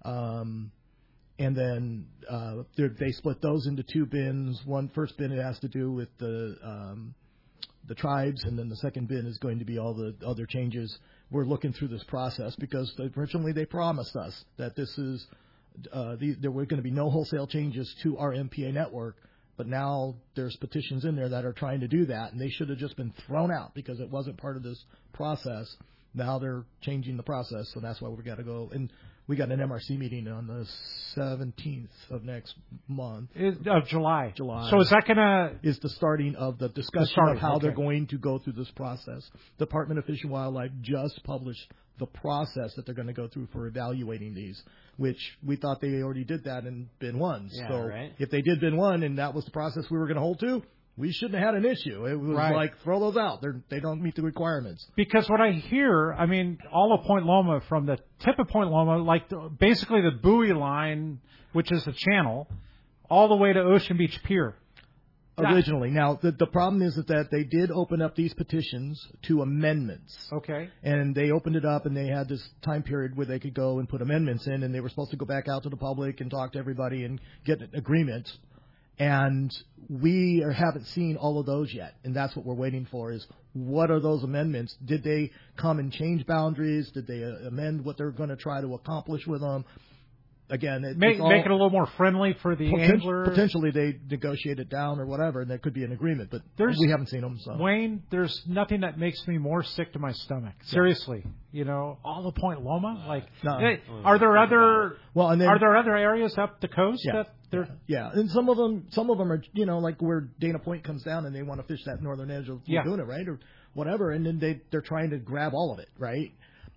Um, and then uh, they're- they split those into two bins. One first bin it has to do with the um, the tribes, and then the second bin is going to be all the other changes. We're looking through this process because originally they promised us that this is uh, the, there were going to be no wholesale changes to our M P A network. But now there's petitions in there that are trying to do that, and they should have just been thrown out because it wasn't part of this process. Now they're changing the process, so that's why we got to go. And we got an M R C meeting on the seventeenth of next month. Is, of July. July. So is that going to... Is the starting of the discussion starting, of how they're okay. going to go through this process. Department of Fish and Wildlife just published the process that they're going to go through for evaluating these, which we thought they already did that in bin one. Yeah, so right. if they did bin one and that was the process we were going to hold to, we shouldn't have had an issue. It was Right. like, throw those out. They're, they don't meet the requirements. Because what I hear, I mean, all of Point Loma, from the tip of Point Loma, like the, basically the buoy line, which is the channel, all the way to Ocean Beach Pier. That- Originally. Now, the, the problem is that they did open up these petitions to amendments. Okay. And they opened it up, and they had this time period where they could go and put amendments in, and they were supposed to go back out to the public and talk to everybody and get an agreement. And we are, haven't seen all of those yet, and that's what we're waiting for is what are those amendments? Did they come and change boundaries? Did they uh, amend what they're going to try to accomplish with them? Again, it, Make, it's all, make it a little more friendly for the poten- angler. Potentially they negotiate it down or whatever, and there could be an agreement, but There's- we haven't seen them. So. Wayne, there's nothing that makes me more sick to my stomach. Seriously. You know, all of Point Loma? Like, No. hey, are there other... Well, and then Are there other areas up the coast Yeah. that they're... Yeah, and some of them, some of them are, you know, like where Dana Point comes down and they want to fish that northern edge of Yeah. Laguna, right, or whatever, and then they they're trying to grab all of it, right?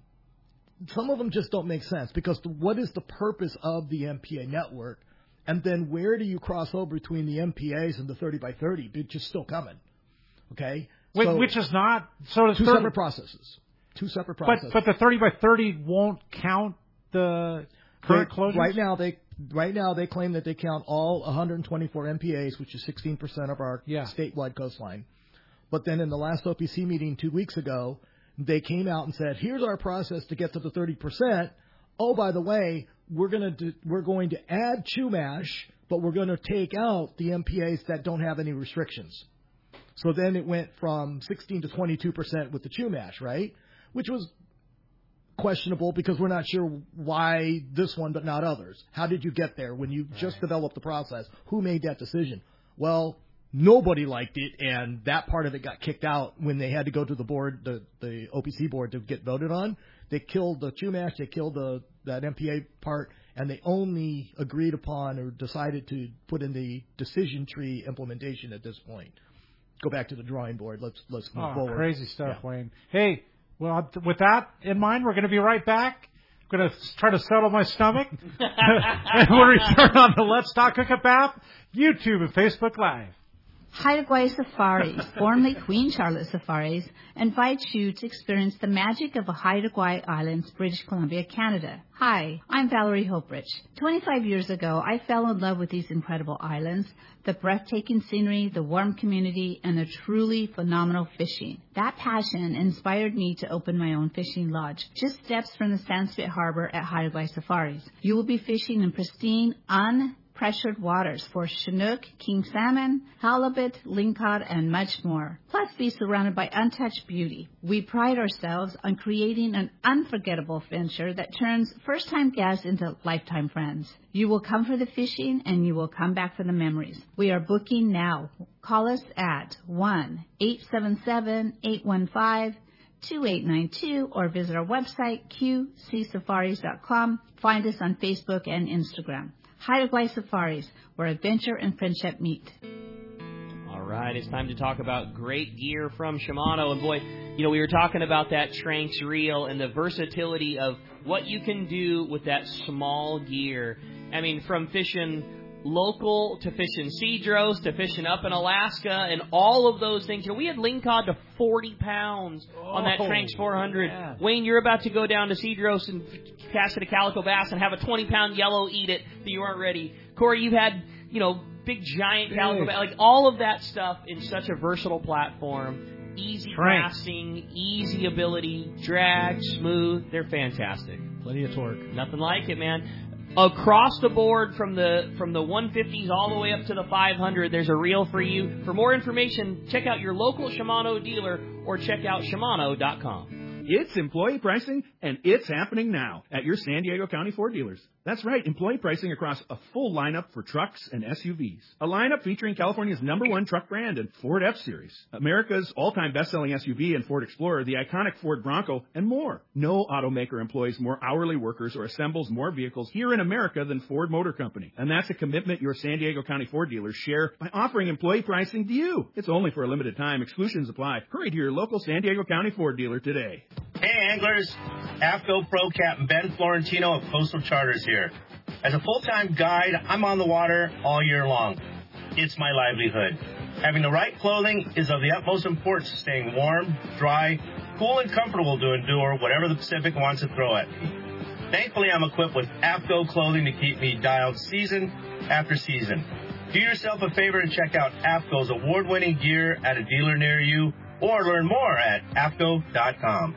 Some of them just don't make sense because the, what is the purpose of the M P A network, and then where do you cross over between the M P As and the thirty by thirty, which is still coming, okay? Which, So, which is not... So the two thirty, separate processes, two separate but, processes. but the thirty by thirty won't count the current They- closures? Right now, they right now they claim that they count all one hundred twenty-four M P As, which is sixteen percent of our Yeah. statewide coastline. But then in the last O P C meeting two weeks ago, they came out and said, "Here's our process to get to the thirty percent. Oh, by the way, we're gonna do, we're going to add Chumash, but we're going to take out the M P As that don't have any restrictions." So then it went from sixteen to twenty-two percent with the Chumash, right? Which was questionable because we're not sure why this one but not others. How did you get there when you just developed the process? Who made that decision? Well, nobody liked it, and that part of it got kicked out when they had to go to the board, the, the O P C board, to get voted on. They killed the Chumash, they killed the that M P A part, and they only agreed upon or decided to put in the decision tree implementation at this point. Go back to the drawing board. Let's let's move oh, forward. Crazy stuff, yeah. Wayne. Hey, well, with that in mind, we're going to be right back. I'm going to try to settle my stomach. And we'll return on the Let's Talk Hookup app, YouTube, and Facebook Live. Haida Gwaii Safaris, formerly Queen Charlotte Safaris, invites you to experience the magic of Haida Gwaii Islands, British Columbia, Canada. Hi, I'm Valerie Hoprich. twenty-five years ago, I fell in love with these incredible islands, the breathtaking scenery, the warm community, and the truly phenomenal fishing. That passion inspired me to open my own fishing lodge, just steps from the Sandspit Harbor at Haida Gwaii Safaris. You will be fishing in pristine, un pressured waters for Chinook, king salmon, halibut, lingcod, and much more. Plus, be surrounded by untouched beauty. We pride ourselves on creating an unforgettable adventure that turns first-time guests into lifetime friends. You will come for the fishing, and you will come back for the memories. We are booking now. Call us at one eight seven seven, eight one five, two eight nine two or visit our website, q c safaris dot com. Find us on Facebook and Instagram. Haida Gwaii Safaris, where adventure and friendship meet. All right, it's time to talk about great gear from Shimano. And boy, you know, we were talking about that Tranx reel and the versatility of what you can do with that small gear. I mean, from fishing local to fishing Cedros to fishing up in Alaska and all of those things. You know, we had lingcod to forty pounds oh, on that Tranx four hundred. Yeah. Wayne, you're about to go down to Cedros and cast it a calico bass and have a twenty pound yellow eat it that you weren't ready. Corey, you've had, you know, big giant calico bass, like all of that stuff in such a versatile platform. Easy casting, easy ability, drag, smooth. They're fantastic. Plenty of torque. Nothing like it, man. Across the board, from the from the one fifties all the way up to the five hundred, there's a reel for you. For more information, check out your local Shimano dealer or check out Shimano dot com. It's employee pricing, and it's happening now at your San Diego County Ford dealers. That's right, employee pricing across a full lineup for trucks and S U Vs. A lineup featuring California's number one truck brand and Ford F-Series, America's all-time best-selling S U V and Ford Explorer, the iconic Ford Bronco, and more. No automaker employs more hourly workers or assembles more vehicles here in America than Ford Motor Company. And that's a commitment your San Diego County Ford dealers share by offering employee pricing to you. It's only for a limited time. Exclusions apply. Hurry to your local San Diego County Ford dealer today. Hey anglers, AFCO Pro Captain Ben Florentino of Coastal Charters here. As a full-time guide, I'm on the water all year long. It's my livelihood. Having the right clothing is of the utmost importance, staying warm, dry, cool, and comfortable to endure whatever the Pacific wants to throw at me. Thankfully, I'm equipped with AFCO clothing to keep me dialed season after season. Do yourself a favor and check out AFCO's award-winning gear at a dealer near you, or learn more at A F C O dot com.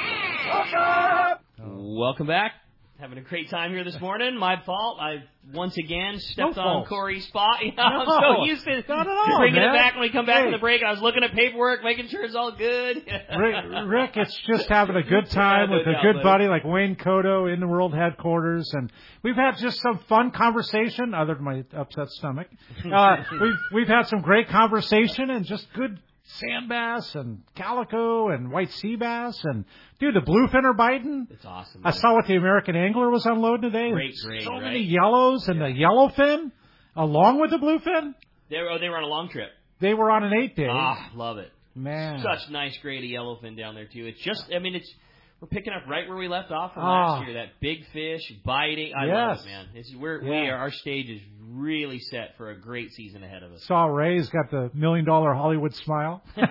Welcome back. Having a great time here this morning. My fault. I once again stepped no on fault. Corey's spot. You know, no, I'm so used to not at all, bringing man. it back when we come back hey. from the break. I was looking at paperwork, making sure it's all good. Rick, Rick, it's just having a good time yeah, with no a doubt, good buddy. buddy like Wayne Cotto in the world headquarters, and we've had just some fun conversation. Other than my upset stomach, uh, we've we've had some great conversation and just good sand bass and calico and white sea bass, and dude, the bluefin are biting. It's awesome. I man. saw what the American Angler was unloading today. Great, great, so right? many yellows and yeah. the yellowfin, along with the bluefin. They were, oh, they were on a long trip. They were on an eight day. Ah, love it. Man, Such nice grade of yellowfin down there too. It's just, I mean, it's we're picking up right where we left off from oh. last year. That big fish biting. I yes. love it, man. It's, we're, yeah. we are, our stage is really set for a great season ahead of us. Saw Ray's got the million dollar Hollywood smile. Nothing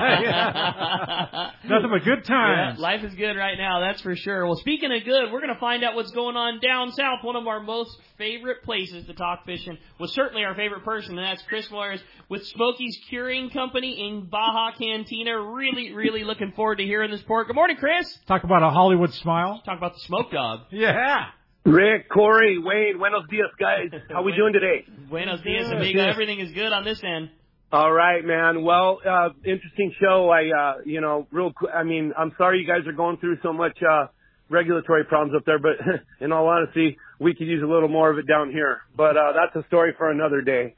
but good times. Yeah, life is good right now, that's for sure. Well, speaking of good, we're going to find out what's going on down south. One of our most favorite places to talk fishing was certainly our favorite person, and that's Chris Moyers with Smokey's Curing Company in Baja Cantina. Really, really looking forward to hearing this report. Good morning, Chris. Talk about a Hollywood smile. Talk about the smoke dog. Yeah. Rick, Corey, Wayne, buenos dias, guys. How we doing today? Buenos dias, amigo. Everything is good on this end. All right, man. Well, uh, interesting show. I, uh, you know, real quick, I mean, I'm sorry you guys are going through so much, uh, regulatory problems up there, but in all honesty, we could use a little more of it down here. But uh, that's a story for another day.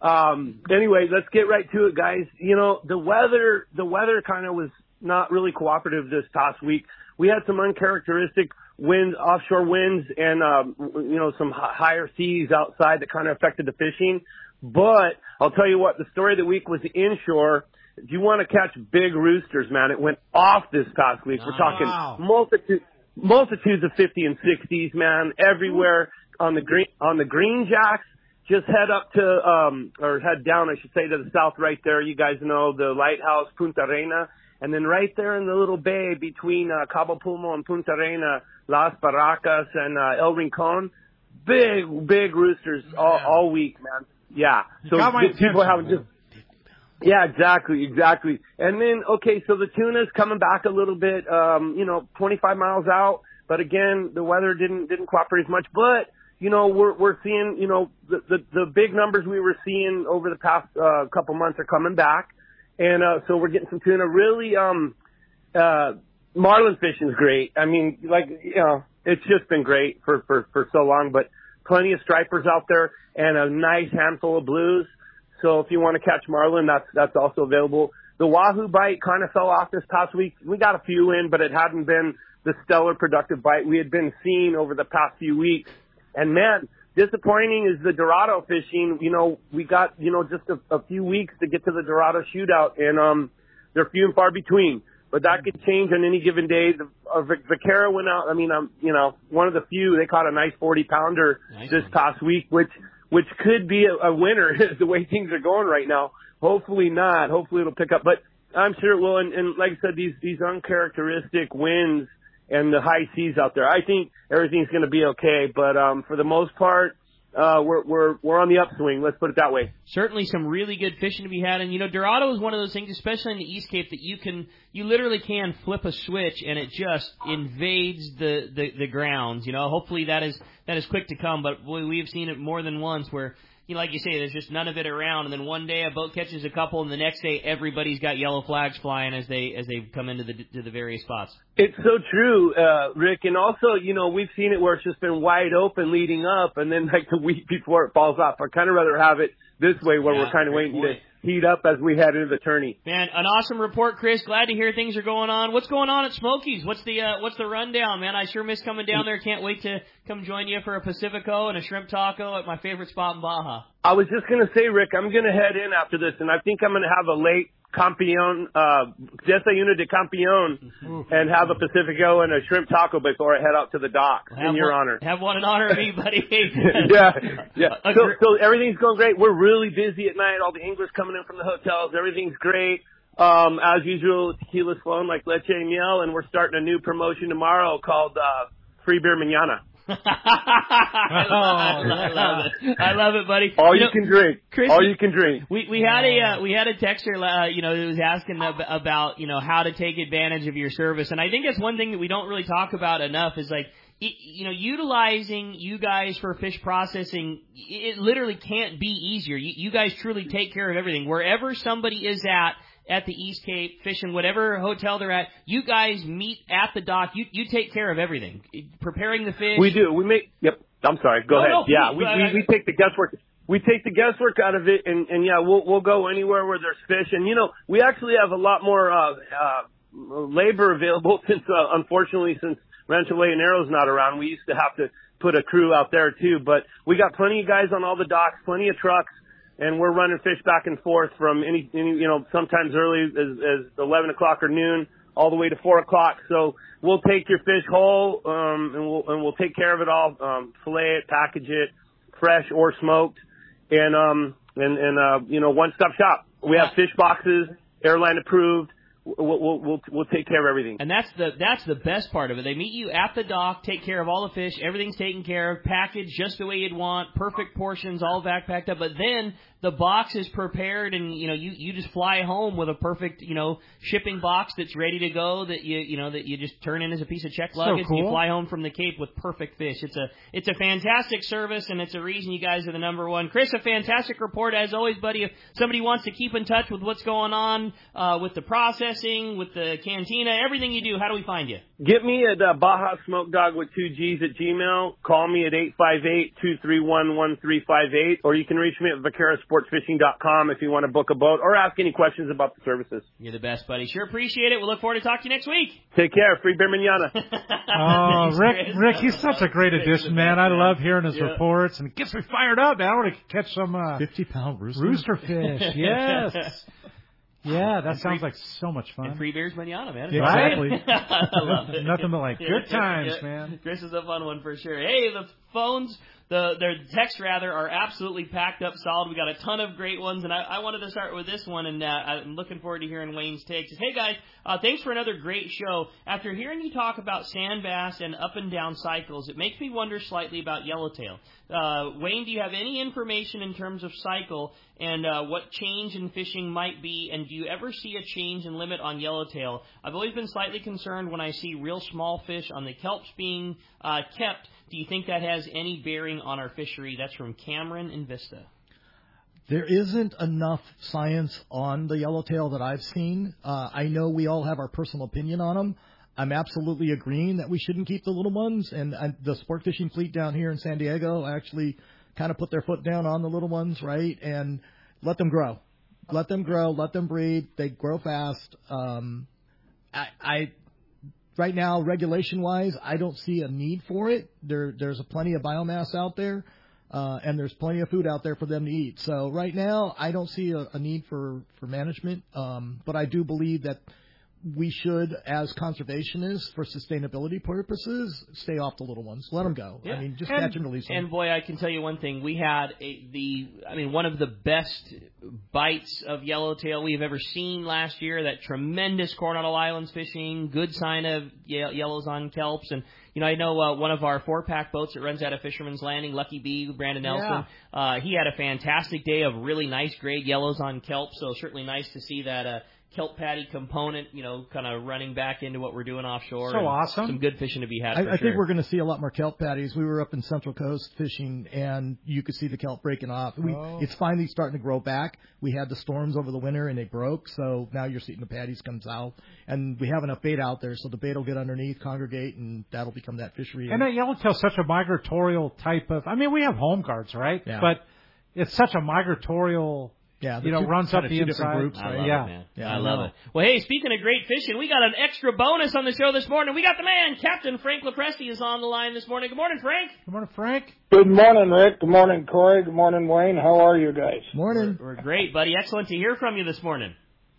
um, anyway, let's get right to it, guys. You know, the weather, the weather kind of was not really cooperative this past week. We had some uncharacteristic winds, offshore winds, and um, you know, some h- higher seas outside that kind of affected the fishing. But I'll tell you what, the story of the week was the inshore. If you want to catch big roosters, man, it went off this past week. We're talking Wow. multitude, multitudes of fifty and sixties, man, everywhere on the green, on the green jacks. Just head up to, um, or head down, I should say, to the south right there. You guys know the lighthouse, Punta Reina. And then right there in the little bay between uh, Cabo Pulmo and Punta Reina, Las Barracas and uh, El Rincon, big, big roosters all, all week, man. Yeah. You So got my people attention, haven't man. just. Yeah, exactly, exactly. And then, okay, so the tuna's coming back a little bit, um, you know, twenty-five miles out. But again, the weather didn't didn't cooperate as much. But you know, we're we're seeing, you know, the the, the big numbers we were seeing over the past uh, couple months are coming back. And, uh, so we're getting some tuna. Really, um, uh, marlin fishing's great. I mean, like, you know, it's just been great for, for, for so long, but plenty of stripers out there and a nice handful of blues. So if you want to catch marlin, that's, that's also available. The wahoo bite kind of fell off this past week. We got a few in, but it hadn't been the stellar productive bite we had been seeing over the past few weeks. And man, disappointing is the Dorado fishing. You know, we got, you know, just a, a few weeks to get to the Dorado shootout, and um, they're few and far between. But that could change on any given day. The uh, Vaquero went out. I mean, um, you know, one of the few. They caught a nice forty pounder nice this one. past week, which which could be a, a winner the way things are going right now. Hopefully not. Hopefully it'll pick up, but I'm sure it will. And, and like I said, these these uncharacteristic winds and the high seas out there, I think everything's going to be okay. But um, for the most part, uh, we're we're we're on the upswing. Let's put it that way. Certainly, some really good fishing to be had, and you know, Dorado is one of those things, especially in the East Cape, that you can you literally can flip a switch and it just invades the the, the grounds. You know, hopefully that is that is quick to come, but we we have seen it more than once where, you know, like you say, there's just none of it around, and then one day a boat catches a couple, and the next day everybody's got yellow flags flying as they as they come into the to the various spots. It's so true, uh, Rick, and also, you know, we've seen it where it's just been wide open leading up, and then like the week before it falls off. I'd kind of rather have it this way, where yeah, we're kind of waiting point. to heat up as we head into the tourney. Man, an awesome report, Chris. Glad to hear things are going on. What's going on at Smokies? What's the uh, what's the rundown, man? I sure miss coming down there. Can't wait to come join you for a Pacifico and a shrimp taco at my favorite spot in Baja. I was just going to say, Rick, I'm going to head in after this, and I think I'm going to have a late Campeon, uh, Desayuno de Campeon, and have a Pacifico and a shrimp taco before I head out to the dock, well, in your one, honor. Have one in honor of me, buddy. yeah, yeah. So, so everything's going great. We're really busy at night. All the anglers coming in from the hotels. Everything's great. Um, as usual, tequila's flowing like leche and miel, and we're starting a new promotion tomorrow called uh, Free Beer Mañana. I, love, I love it. I love it, buddy. All you, you know, can drink. Chris, All you can drink. We we had a uh, we had a texter, uh, you know, who was asking ab- about you know how to take advantage of your service, and I think that's one thing that we don't really talk about enough is like you know utilizing you guys for fish processing. It literally can't be easier. You, you guys truly take care of everything wherever somebody is at. At the East Cape, fishing, whatever hotel they're at, you guys meet at the dock. You you take care of everything, preparing the fish. We do. We make. Yep. I'm sorry. Go no, ahead. No, yeah. please, We, we we we take the guesswork. We take the guesswork out of it, and and yeah, we'll we'll go anywhere where there's fish. And you know, we actually have a lot more uh, uh, labor available since uh, unfortunately since Rancho Leonero's not around. We used to have to put a crew out there too, but we got plenty of guys on all the docks, plenty of trucks. And we're running fish back and forth from any, any you know, sometimes early as, as eleven o'clock or noon all the way to four o'clock. So we'll take your fish whole, um, and we'll, and we'll take care of it all, um, fillet it, package it, fresh or smoked, and, um, and, and, uh, you know, one-stop shop. We have fish boxes, airline approved. We'll, we'll, we'll, we'll take care of everything. And that's the, that's the best part of it. They meet you at the dock, take care of all the fish, everything's taken care of, packaged just the way you'd want, perfect portions, all backpacked up, but then the box is prepared and, you know, you, you just fly home with a perfect, you know, shipping box that's ready to go that you, you know, that you just turn in as a piece of check luggage. So cool. And you fly home from the Cape with perfect fish. It's a, it's a fantastic service and it's a reason you guys are the number one. Chris, a fantastic report as always, buddy. If somebody wants to keep in touch with what's going on, uh, with the process, processing, with the cantina, everything you do, how do we find you? Get me at uh, Baja Smoke Dog with two G's at Gmail. Call me at eight five eight, two three one, one three five eight, or you can reach me at vaquero sports fishing dot com if you want to book a boat or ask any questions about the services. You're the best, buddy. Sure appreciate it. We'll look forward to talking to you next week. Take care. Free beer manana. Oh, Thanks, Rick, Chris. Rick, he's such a great addition, man. I love hearing his Yeah. reports, and it gets me fired up. Man, I want to catch some uh, fifty-pound rooster. rooster fish. Yes. Yeah, that And sounds free- like so much fun. And free beers manana, man. Exactly. Right? I love it. Nothing but like good times, Yeah. man. Chris is a fun one for sure. Hey, the phones, the their texts rather, are absolutely packed up solid. We got a ton of great ones, and I, I wanted to start with this one, and uh, I'm looking forward to hearing Wayne's takes. Hey guys, uh, thanks for another great show. After hearing you talk about sand bass and up and down cycles, it makes me wonder slightly about yellowtail. Uh, Wayne, do you have any information in terms of cycle and uh, what change in fishing might be, and do you ever see a change in limit on yellowtail? I've always been slightly concerned when I see real small fish on the kelps being uh, kept. Do you think that has any bearing on our fishery? That's from Cameron in Vista. There isn't enough science on the yellowtail that I've seen. Uh, I know we all have our personal opinion on them. I'm absolutely agreeing that we shouldn't keep the little ones, and, and the sport fishing fleet down here in San Diego actually kind of put their foot down on the little ones, right, and let them grow. Let them grow. Let them breed. They grow fast. Um, I, I right now, regulation-wise, I don't see a need for it. There, there's a plenty of biomass out there, uh, and there's plenty of food out there for them to eat. So right now, I don't see a, a need for, for management, um, but I do believe that we should, as conservationists, for sustainability purposes, stay off the little ones. Let them go. Yeah. I mean, just and, catch and release them. And boy, I can tell you one thing: we had a, the, I mean, one of the best bites of yellowtail we've ever seen last year. That tremendous Coronado Islands fishing, good sign of ye- yellows on kelps, and you know, I know uh, one of our four-pack boats that runs out of Fisherman's Landing, Lucky B, Brandon Nelson. Yeah. Uh, he had a fantastic day of really nice grade yellows on kelp. So certainly nice to see that. Uh, kelp patty component, you know, kind of running back into what we're doing offshore. So awesome. Some good fishing to be had. I, for I sure. think we're going to see a lot more kelp patties. We were up in Central Coast fishing, and you could see the kelp breaking off. We, oh. It's finally starting to grow back. We had the storms over the winter, and they broke, so now you're seeing the patties come out. And we have enough bait out there, so the bait will get underneath, congregate, and that'll become that fishery. And that yellowtail's such a migratorial type of, I mean, we have home guards, right? Yeah. But it's such a migratorial... Yeah, you know, two, runs up the inside. Groups, I right? love yeah. it, man. Yeah, I, I love know. it. Well, hey, speaking of great fishing, we got an extra bonus on the show this morning. We got the man, Captain Frank Lopresti, is on the line this morning. Good morning, Frank. Good morning, Frank. Good morning, Rick. Good morning, Corey. Good morning, Wayne. How are you guys? Morning. We're, we're great, buddy. Excellent to hear from you this morning.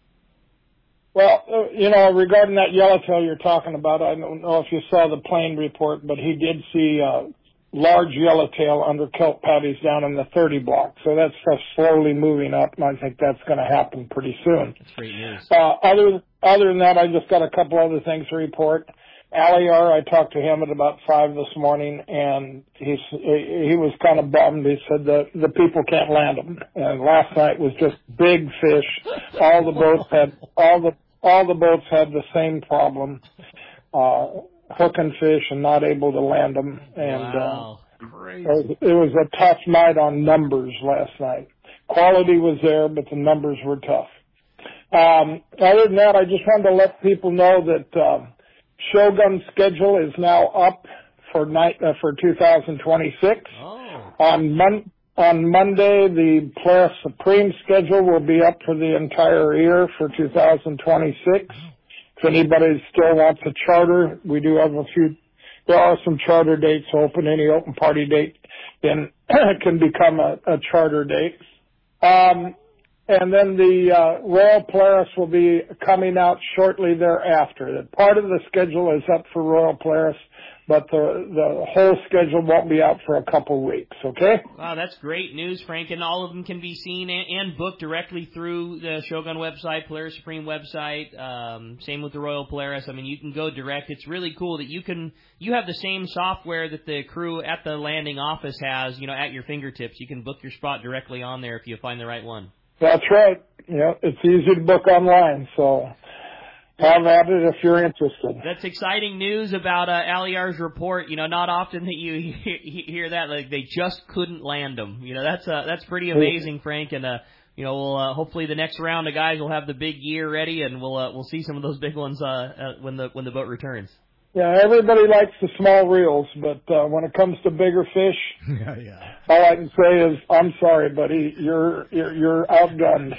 Well, uh, you know, regarding that yellowtail you're talking about, I don't know if you saw the plane report, but he did see uh, large yellowtail under kelp patties down in the thirty block. So that stuff's slowly moving up, and I think that's going to happen pretty soon. That's great news. Uh, other, other than that, I just got a couple other things to report. Aliar, I talked to him at about five this morning, and he's, he was kind of bummed. He said that the people can't land them. And last night was just big fish. All the boats had, all the, all the boats had the same problem. Uh, hooking fish and not able to land them. And, wow. uh, it was, it was a tough night on numbers last night. Quality was there, but the numbers were tough. Um, other than that, I just wanted to let people know that, uh, Shogun's schedule is now up for night, uh, for two thousand twenty-six. Oh. On Mon- on Monday, the Polaris Supreme schedule will be up for the entire year for two thousand twenty-six. If anybody still wants a charter, we do have a few, there are some charter dates open. Any open party date then can become a, a charter date. Um, and then the uh, Royal Polaris will be coming out shortly thereafter. That part of the schedule is up for Royal Polaris, but the the whole schedule won't be out for a couple weeks, okay? Wow, that's great news, Frank, and all of them can be seen and, and booked directly through the Shogun website, Polaris Supreme website. Um, same with the Royal Polaris. I mean, you can go direct. It's really cool that you can you have the same software that the crew at the landing office has, you know, at your fingertips. You can book your spot directly on there if you find the right one. That's right. Yeah, it's easy to book online, so have at it if you're interested. That's exciting news about uh, Aliar's report. You know, not often that you hear, hear that. Like, they just couldn't land them. You know, that's uh, that's pretty amazing, Frank. And uh, you know, we'll, uh, hopefully the next round of guys will have the big gear ready, and we'll uh, we'll see some of those big ones uh, uh, when the when the boat returns. Yeah, everybody likes the small reels, but uh, when it comes to bigger fish, yeah, yeah. all I can say is, I'm sorry, buddy, you're you're, you're outgunned.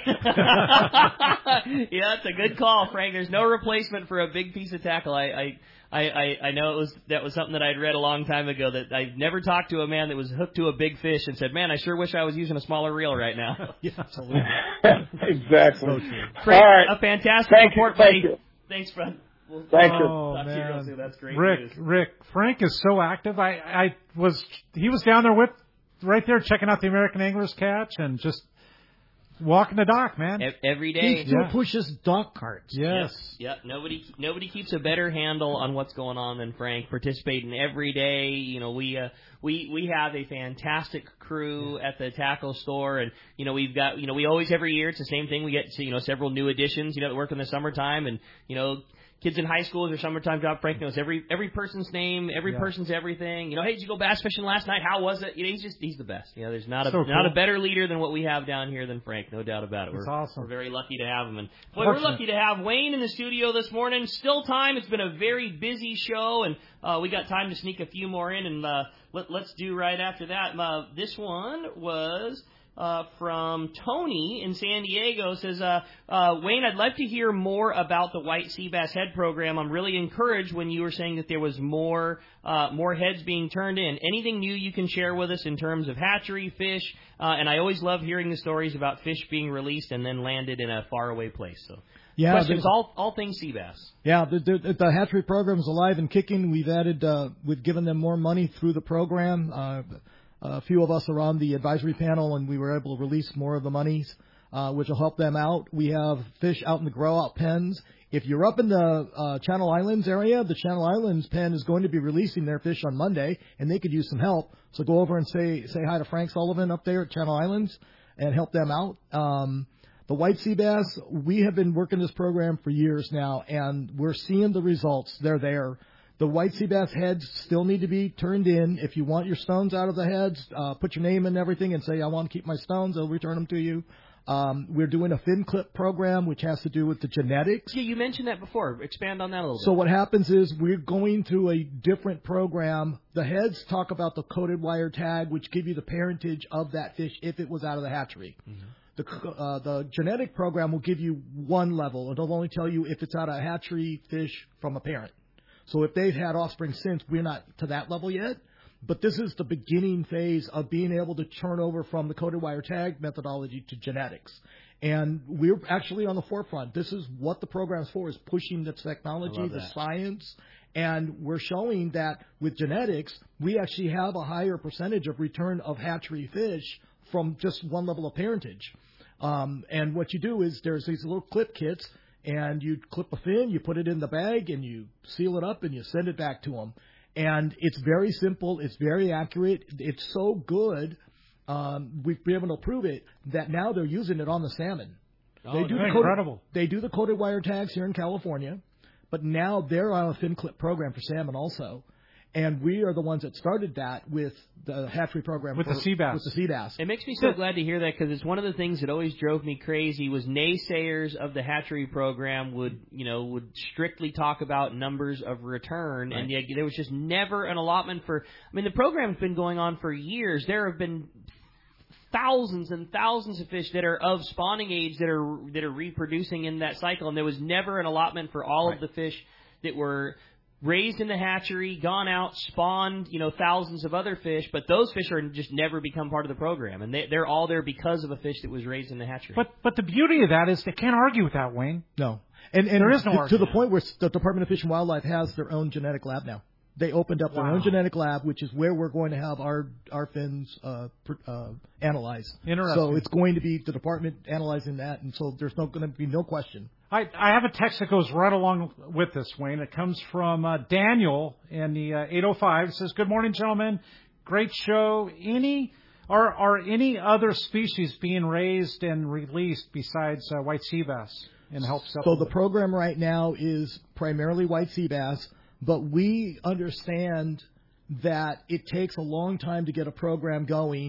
Yeah, that's a good call, Frank. There's no replacement for a big piece of tackle. I, I I, I, I know it was that was something that I'd read a long time ago, that I've never talked to a man that was hooked to a big fish and said, man, I sure wish I was using a smaller reel right now. Yeah, absolutely. Exactly. So true. Frank, all right. A fantastic Thank report, you. buddy. Thank you. Thanks, friend. We'll Thank uh, you. Oh, talk to you real man. soon. That's great Rick, news. Rick, Frank is so active. I, I was, he was down there with, right there checking out the American Anglers Catch and just walking the dock, man. E- Every day. He still Yeah. pushes dock carts. Yes. Yep. Nobody, nobody keeps a better handle on what's going on than Frank. Participating every day. You know, we, uh, we, we have a fantastic crew at the tackle store, and you know, we've got, you know, we always every year it's the same thing. We get, you know, several new additions, you know, that work in the summertime, and you know, kids in high school, their summertime job. Frank knows every every person's name, every Yeah. person's everything. You know, hey, did you go bass fishing last night? How was it? You know, he's just he's the best. You know, there's not a So not cool. a better leader than what we have down here than Frank, no doubt about it. That's we're, awesome. We're very lucky to have him, and boy, we're Fortunate. lucky to have Wayne in the studio this morning. Still time. It's been a very busy show, and uh, we got time to sneak a few more in, and uh, let, let's do right after that. Uh, this one was. Uh, from Tony in San Diego, says, uh, uh, Wayne, I'd like to hear more about the White Sea Bass Head program. I'm really encouraged when you were saying that there was more uh, more heads being turned in. Anything new you can share with us in terms of hatchery, fish? Uh, and I always love hearing the stories about fish being released and then landed in a faraway place. So, Yeah, questions, there's- all all things sea bass. Yeah, the, the, the hatchery program is alive and kicking. We've added, uh, we've given them more money through the program. Uh, a few of us are on the advisory panel, and we were able to release more of the monies, uh, which will help them out. We have fish out in the grow-out pens. If you're up in the uh, Channel Islands area, the Channel Islands pen is going to be releasing their fish on Monday, and they could use some help. So go over and say say hi to Frank Sullivan up there at Channel Islands and help them out. Um, the white sea bass, we have been working this program for years now, and we're seeing the results. They're there. The white sea bass heads still need to be turned in. If you want your stones out of the heads, uh, put your name and everything and say, I want to keep my stones. They'll return them to you. Um, we're doing a fin clip program, which has to do with the genetics. Yeah, you mentioned that before. Expand on that a little So bit. what happens is we're going through a different program. The heads talk about the coated wire tag, which give you the parentage of that fish if it was out of the hatchery. Mm-hmm. The, uh, the genetic program will give you one level. It'll only tell you if it's out of a hatchery fish from a parent. So if they've had offspring since, we're not to that level yet. But this is the beginning phase of being able to turn over from the coated wire tag methodology to genetics. And we're actually on the forefront. This is what the program's for, is pushing the technology, the science. And we're showing that with genetics, we actually have a higher percentage of return of hatchery fish from just one level of parentage. Um, and what you do is there's these little clip kits, and you clip a fin, you put it in the bag, and you seal it up, and you send it back to them. And it's very simple. It's very accurate. It's so good. Um, we've been able to prove it that now they're using it on the salmon. Oh, they do the incredible. Coated, they do the coated wire tags here in California, but now they're on a fin clip program for salmon also. And we are the ones that started that with the hatchery program. With for, the sea bass. With the sea bass. It makes me so glad to hear that, because it's one of the things that always drove me crazy was naysayers of the hatchery program would, you know, would strictly talk about numbers of return, Right. and yet there was just never an allotment for. I mean, the program's been going on for years. There have been thousands and thousands of fish that are of spawning age that are that are reproducing in that cycle, and there was never an allotment for all Right. of the fish that were raised in the hatchery, gone out, spawned, you know, thousands of other fish, but those fish are just never become part of the program, and they, they're all there because of a fish that was raised in the hatchery. But but the beauty of that is they can't argue with that, Wayne. No. And, and There is no to, to argument. the point where the Department of Fish and Wildlife has their own genetic lab now. They opened up their Wow. own genetic lab, which is where we're going to have our our fins uh, pr- uh, analyzed. Interesting. So it's going to be the department analyzing that, and so there's no going to be no question. I, I have a text that goes right along with this, Wayne. It comes from uh, Daniel in the uh, eight oh five. It says, "Good morning, gentlemen. Great show. Any are are any other species being raised and released besides uh, white sea bass and help So supplement?" the program right now is primarily white sea bass, but we understand that it takes a long time to get a program going.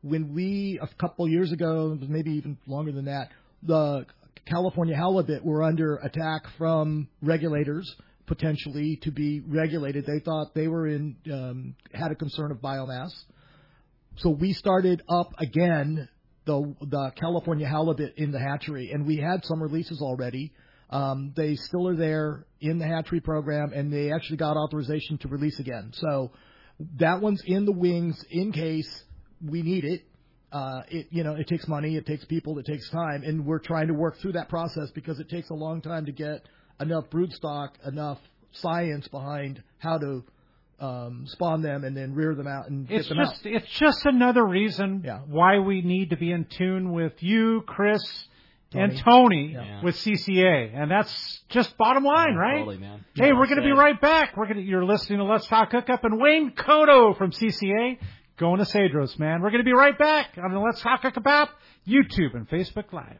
when we, a couple years ago, maybe even longer than that, the California halibut were under attack from regulators, potentially to be regulated. They thought they were in, um, had a concern of biomass. So we started up again the the California halibut in the hatchery, and we had some releases already. Um, they still are there in the hatchery program, and they actually got authorization to release again. So that one's in the wings in case we need it. Uh, it, you know, it takes money, it takes people, it takes time, and we're trying to work through that process because it takes a long time to get enough brood stock, enough science behind how to um, spawn them and then rear them out and it's get them just, out. It's just another reason yeah. why we need to be in tune with you, Chris, Tony. and Tony yeah. with C C A, and that's just bottom line, yeah, right? Totally, man. Hey, yeah, we're going to be right back. We're going to. You're listening to Let's Talk Hookup, and Wayne Cotto from C C A going to Cedros, man. We're going to be right back on the Let's Talk Hookup app, YouTube, and Facebook Live.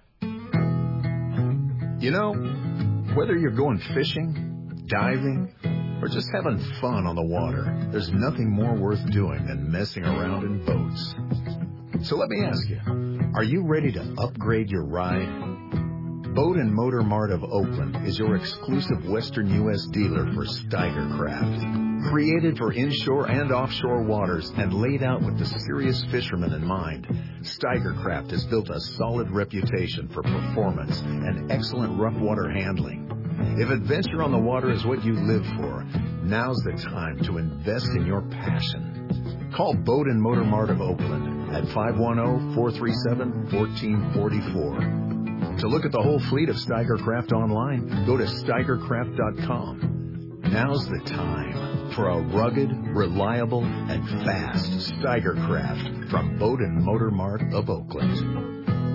You know, whether you're going fishing, diving, or just having fun on the water, there's nothing more worth doing than messing around in boats. So let me ask you, are you ready to upgrade your ride? Boat and Motor Mart of Oakland is your exclusive Western U S dealer for Steiger Craft. Created for inshore and offshore waters and laid out with the serious fisherman in mind, Steiger Craft has built a solid reputation for performance and excellent rough water handling. If adventure on the water is what you live for, now's the time to invest in your passion. Call Boat and Motor Mart of Oakland at five one zero, four three seven, one four four four. To look at the whole fleet of Steiger Craft online, go to steiger craft dot com. Now's the time for a rugged, reliable, and fast Steiger Craft from Boat and Motor Mart of Oakland.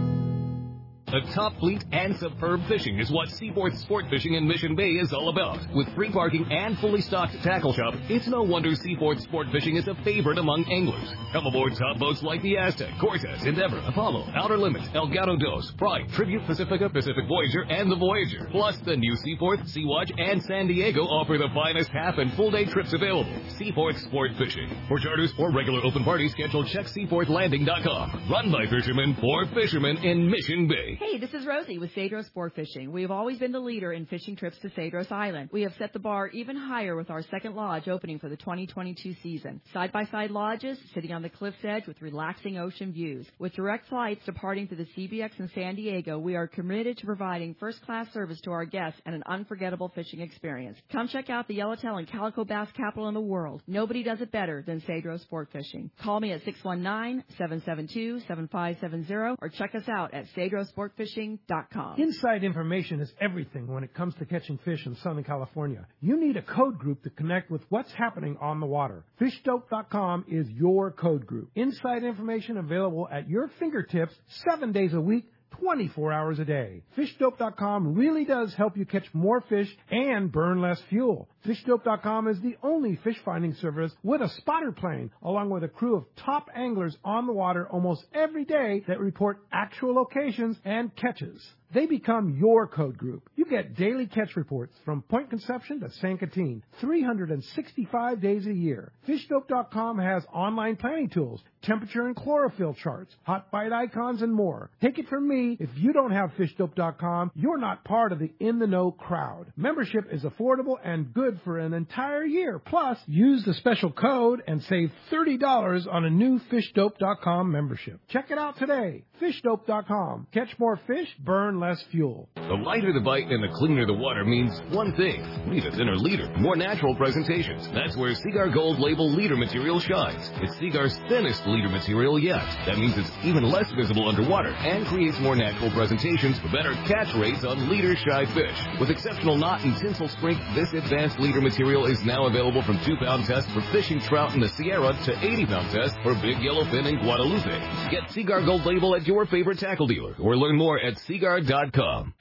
A top fleet and superb fishing is what Seaforth Sport Fishing in Mission Bay is all about. With free parking and fully stocked tackle shop, it's no wonder Seaforth Sport Fishing is a favorite among anglers. Come aboard top boats like the Aztec, Cortez, Endeavor, Apollo, Outer Limits, El Gato Dos, Pride, Tribute Pacifica, Pacific Voyager, and the Voyager. Plus, the new Seaforth, Sea-Watch, and San Diego offer the finest half and full day trips available. Seaforth Sport Fishing. For charters or regular open parties, schedule check seaforth landing dot com. Run by fishermen for fishermen in Mission Bay. Hey, this is Rosie with Cedros Sport Fishing. We have always been the leader in fishing trips to Cedros Island. We have set the bar even higher with our second lodge opening for the twenty twenty-two season. Side-by-side lodges sitting on the cliff's edge with relaxing ocean views. With direct flights departing to the C B X in San Diego, we are committed to providing first-class service to our guests and an unforgettable fishing experience. Come check out the Yellowtail and Calico Bass capital in the world. Nobody does it better than Cedros Sport Fishing. Call me at six one nine, seven seven two, seven five seven zero or check us out at cedros sport fishing dot com. Inside information is everything when it comes to catching fish in Southern California. You need a code group to connect with what's happening on the water. fish dope dot com is your code group. Inside information available at your fingertips seven days a week, twenty-four hours a day. fish dope dot com really does help you catch more fish and burn less fuel. fish dope dot com is the only fish finding service with a spotter plane, along with a crew of top anglers on the water almost every day that report actual locations and catches. They become your code group. You get daily catch reports from Point Conception to San Quintin, three hundred sixty-five days a year. fish dope dot com has online planning tools, temperature and chlorophyll charts, hot bite icons, and more. Take it from me, if you don't have fish dope dot com, you're not part of the in-the-know crowd. Membership is affordable and good for an entire year. Plus, use the special code and save thirty dollars on a new fish dope dot com membership. Check it out today. fish dope dot com. Catch more fish, burn less fuel. The lighter the bite and the cleaner the water means one thing. Need a thinner leader, more natural presentations. That's where Seaguar Gold Label leader material shines. It's Seaguar's thinnest leader material yet. That means it's even less visible underwater and creates more natural presentations for better catch rates on leader-shy fish. With exceptional knot and tinsel strength, this advanced leader material is now available from two pound tests for fishing trout in the Sierra to eighty pound tests for big yellowfin in Guadalupe. Get Seaguar Gold Label at your favorite tackle dealer or learn more at seaguar dot com.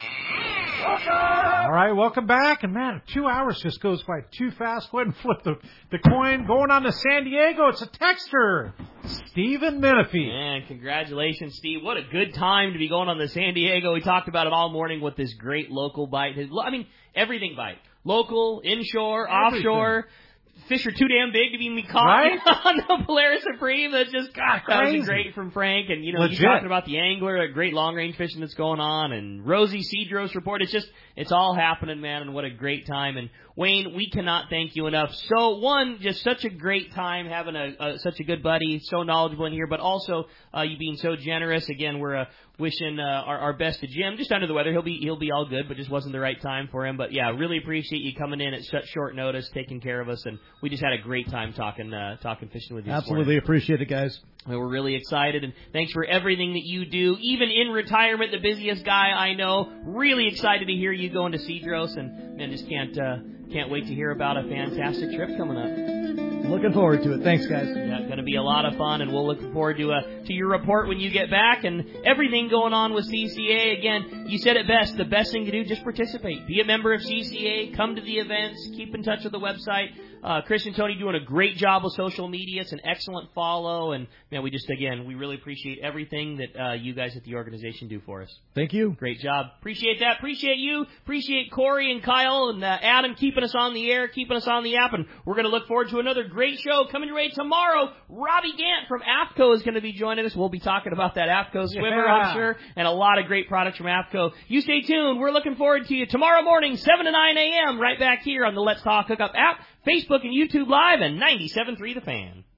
All right, welcome back. And, man, two hours just goes by too fast. Go ahead and flip the, the coin. Going on to San Diego, it's a texter, Stephen Menifee. Man, congratulations, Steve. What a good time to be going on to San Diego. We talked about it all morning with this great local bite. I mean, everything bite. Local, inshore, Everything. offshore. fish are too damn big to be caught right? on the Polaris Supreme. That's just, God, that Crazy. was great from Frank. And, you know, Legit. you talking about the angler, great long-range fishing that's going on, and Rosie Cedros report. It's just, it's all happening, man, and what a great time. And, Wayne, we cannot thank you enough. So, one, just such a great time having a, a such a good buddy, so knowledgeable in here, but also uh, you being so generous. Again, we're uh, wishing uh, our, our best to Jim. Just under the weather. He'll be he'll be all good, but just wasn't the right time for him. But, yeah, really appreciate you coming in at such short notice, taking care of us, and we just had a great time talking uh, talking fishing with you. Absolutely appreciate it, guys. We're really excited, and thanks for everything that you do. Even in retirement, the busiest guy I know. Really excited to hear you going to Cedros, and man, just can't uh, can't wait to hear about a fantastic trip coming up. Looking forward to it. Thanks, guys. Yeah, going to be a lot of fun, and we'll look forward to uh, to your report when you get back and everything going on with C C A. Again, you said it best. The best thing to do, just participate. Be a member of C C A. Come to the events. Keep in touch with the website. Uh, Chris and Tony doing a great job with social media. It's an excellent follow, and man, we just again we really appreciate everything that uh, you guys at the organization do for us. Thank you. Great job. Appreciate that. Appreciate you. Appreciate Corey and Kyle and uh, Adam keeping us on the air, keeping us on the app, and we're going to look forward to another great show coming your way tomorrow. Robbie Gant from AFCO is going to be joining us. We'll be talking about that AFCO swimmer, Yeah. I'm sure, and a lot of great products from AFCO. You stay tuned. We're looking forward to you tomorrow morning, seven to nine a.m., right back here on the Let's Talk Hookup app, Facebook and YouTube Live, and ninety-seven point three The Fan.